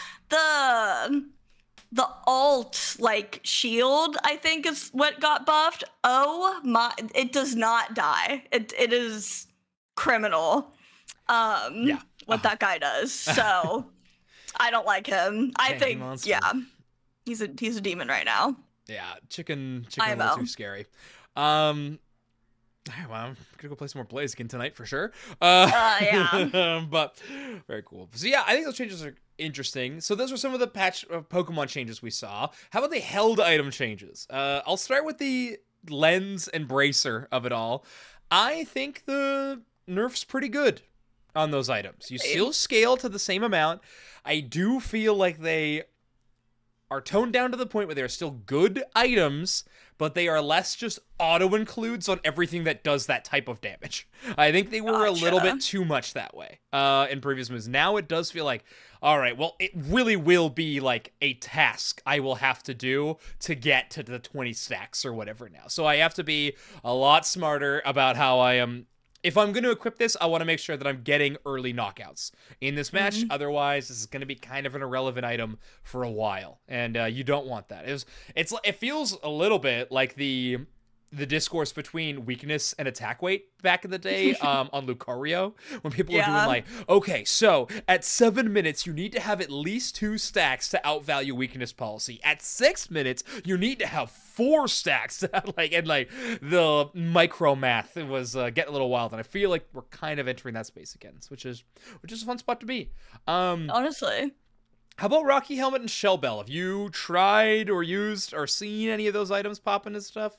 the... The alt, like, shield, I think is what got buffed. Oh my, it does not die. It It is criminal, um, yeah. what uh-huh. that guy does. So, I don't like him. I Dang, think, monster. yeah, he's a he's a demon right now. Yeah, chicken, chicken a little too scary. Um, well, I'm gonna go play some more Blaziken tonight for sure. Uh, uh yeah. But, very cool. So yeah, I think those changes are interesting. So those were some of the patch uh, Pokemon changes we saw. How about the held item changes? Uh, I'll start with the lens and bracer of it all. I think the nerf's pretty good on those items. You still scale to the same amount. I do feel like they are toned down to the point where they're still good items, but they are less just auto-includes on everything that does that type of damage. I think they were gotcha. a little bit too much that way uh, in previous moves. Now it does feel like, all right, well, it really will be like a task I will have to do to get to the twenty stacks or whatever now. So I have to be a lot smarter about how I am. If I'm going to equip this, I want to make sure that I'm getting early knockouts in this match. Mm-hmm. Otherwise, this is going to be kind of an irrelevant item for a while, and uh, you don't want that. It was, it's, it feels a little bit like the the discourse between weakness and attack weight back in the day um, on Lucario, when people yeah. were doing like, okay, so at seven minutes, you need to have at least two stacks to outvalue weakness policy. At six minutes, you need to have four stacks. like And like the micro math was uh, getting a little wild, and I feel like we're kind of entering that space again, which is which is a fun spot to be. Um, Honestly. How about Rocky Helmet and Shell Bell? Have you tried or used or seen any of those items popping and stuff?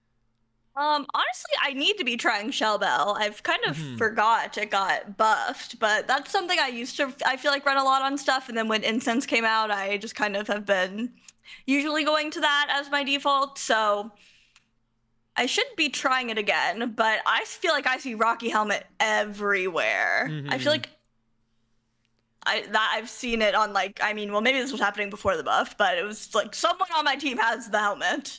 Um, honestly, I need to be trying Shell Bell. I've kind of mm-hmm. forgot it got buffed, but that's something I used to, I feel like, run a lot on stuff, and then when Incense came out, I just kind of have been usually going to that as my default, so I should be trying it again, but I feel like I see Rocky Helmet everywhere. Mm-hmm. I feel like I that I've seen it on, like, I mean, well, maybe this was happening before the buff, but it was like someone on my team has the helmet.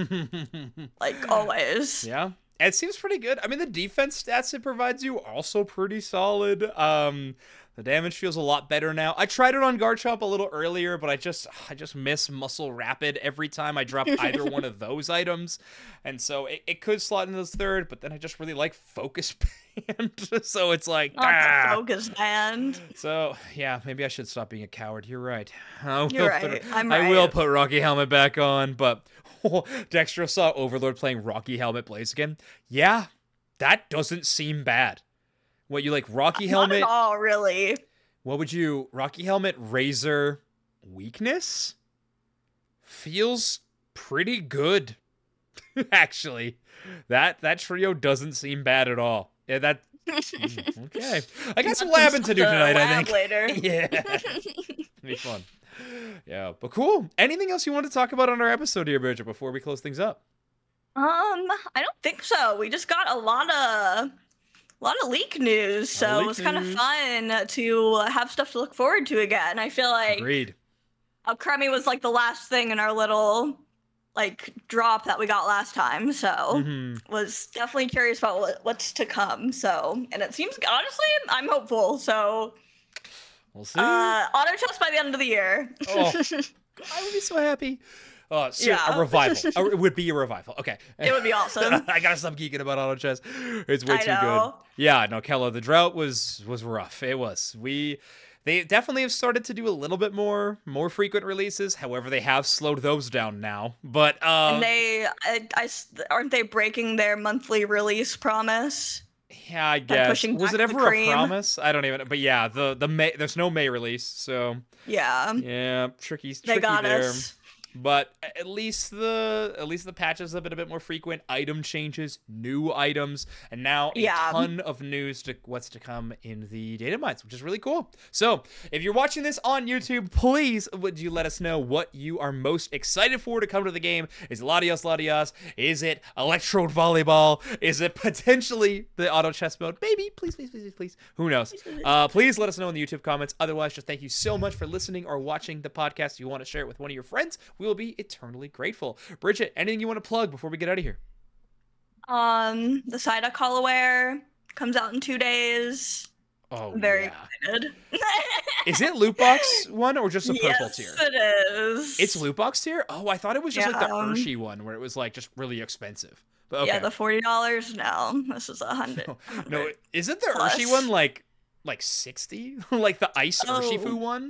Like always. Yeah, it seems pretty good. I mean, the defense stats it provides you are also pretty solid. Um, the damage feels a lot better now. I tried it on Garchomp a little earlier, but I just I just miss Muscle Rapid every time I drop either one of those items, and so it, it could slot into this third. But then I just really like Focus Band, so it's like Not ah. the Focus Band. So yeah, maybe I should stop being a coward. You're right. I will You're right. Put, I'm I right. will put Rocky Helmet back on, but. Dexter saw Overlord playing Rocky Helmet Blaziken. Yeah, that doesn't seem bad. What, you like Rocky Helmet? Not at all, really. What would you... Rocky Helmet, Razor, Weakness? Feels pretty good, actually. That that trio doesn't seem bad at all. Yeah, that... okay. I got some labbing to do tonight, I think. Later. Yeah. It'll be fun. Yeah, but cool. Anything else you want to talk about on our episode here, Bridget, before we close things up? Um, I don't think so. We just got a lot of a lot of leak news, so it was kind of fun to have stuff to look forward to again. I feel like Agreed. Alcremie was like the last thing in our little like drop that we got last time, so Mm-hmm. was definitely curious about what, what's to come. So, and it seems honestly, I'm hopeful. So, We'll see. uh, auto chess by the end of the year. Oh, I would be so happy. Oh, so Yeah. a revival. A- It would be a revival. Okay. It would be awesome. I gotta stop geeking about auto chess. It's way I too know. good. Yeah, no, Kella, the drought was was rough. It was. We they definitely have started to do a little bit more more frequent releases. However, they have slowed those down now. But um, And they, I, I s- aren't they breaking their monthly release promise? yeah, I guess pushing was it back the ever a cream. promise? I don't even. But yeah, the the May there's no May release, so Yeah, yeah, tricky. they tricky got there. us. But at least the at least the patches have been a bit more frequent. Item changes, new items, and now a Yeah. ton of news to what's to come in the data mines, which is really cool. So if you're watching this on YouTube, please would you let us know what you are most excited for to come to the game? Is it Latios Latios? Is it Electrode Volleyball? Is it potentially the auto chess mode? Maybe. Please, please, please, please. Who knows? Uh, please let us know in the YouTube comments. Otherwise, just thank you so much for listening or watching the podcast. If you want to share it with one of your friends, we will be eternally grateful. Bridget, anything you want to plug before we get out of here? Um, the Psyduck Hollowware comes out in two days. Oh, I'm very yeah. excited. Is it loot box one or just a purple yes, tier? it is. It's loot box tier? Oh, I thought it was just like the Yeah. Hershey one where it was like just really expensive. But okay. Yeah, the forty dollars. No, this is a hundred. No, isn't the Plus. Hershey one like like sixty? Like the ice Hershey Oh. Fu one?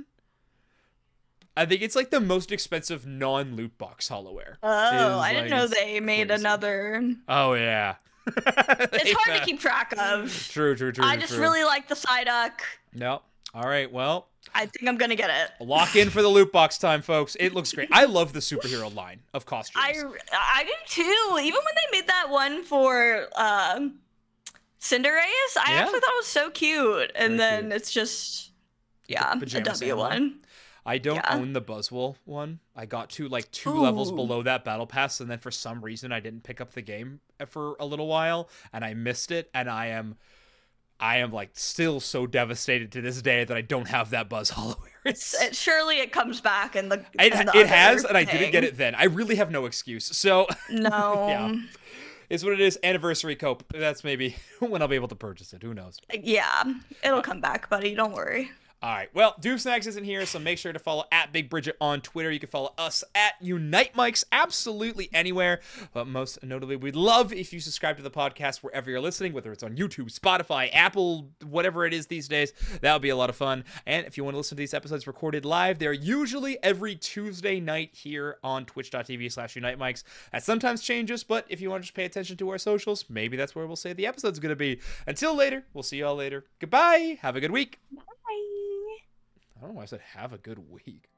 I think it's like the most expensive non-loot box Hollowware. Oh, I didn't like, know it's they made crazy. another. Oh yeah. It's hard to keep track of. True, true, true. I just true. really like the Psyduck. No. All right. Well, I think I'm gonna get it. lock in for the loot box time, folks. It looks great. I love the superhero line of costumes. I I do too. Even when they made that one for um, Cinderace, I Yeah. actually thought it was so cute. And Very then cute. it's just yeah, a Pajama W Sandlot. one. I don't Yeah. own the Buzzwole one. I got to like two levels Ooh. below that battle pass, and then for some reason I didn't pick up the game for a little while, and I missed it. And I am, I am like still so devastated to this day that I don't have that Buzz Hollowware. It's, It, surely it comes back in the. it, in the it has, other and I didn't get thing. it then. I really have no excuse. So No. Yeah. it's what it is. Anniversary cope. That's maybe when I'll be able to purchase it. Who knows? Yeah, it'll come back, buddy. Don't worry. All right. Well, Doof Snacks isn't here, so make sure to follow at Big Bridget on Twitter. You can follow us at Unite Mics absolutely anywhere. But most notably, we'd love if you subscribe to the podcast wherever you're listening, whether it's on YouTube, Spotify, Apple, whatever it is these days. That would be a lot of fun. And if you want to listen to these episodes recorded live, they're usually every Tuesday night here on twitch.tv slash Unite Mics. That sometimes changes, but if you want to just pay attention to our socials, maybe that's where we'll say the episode's going to be. Until later, we'll see y'all later. Goodbye. Have a good week. Bye. I don't know why I said have a good week.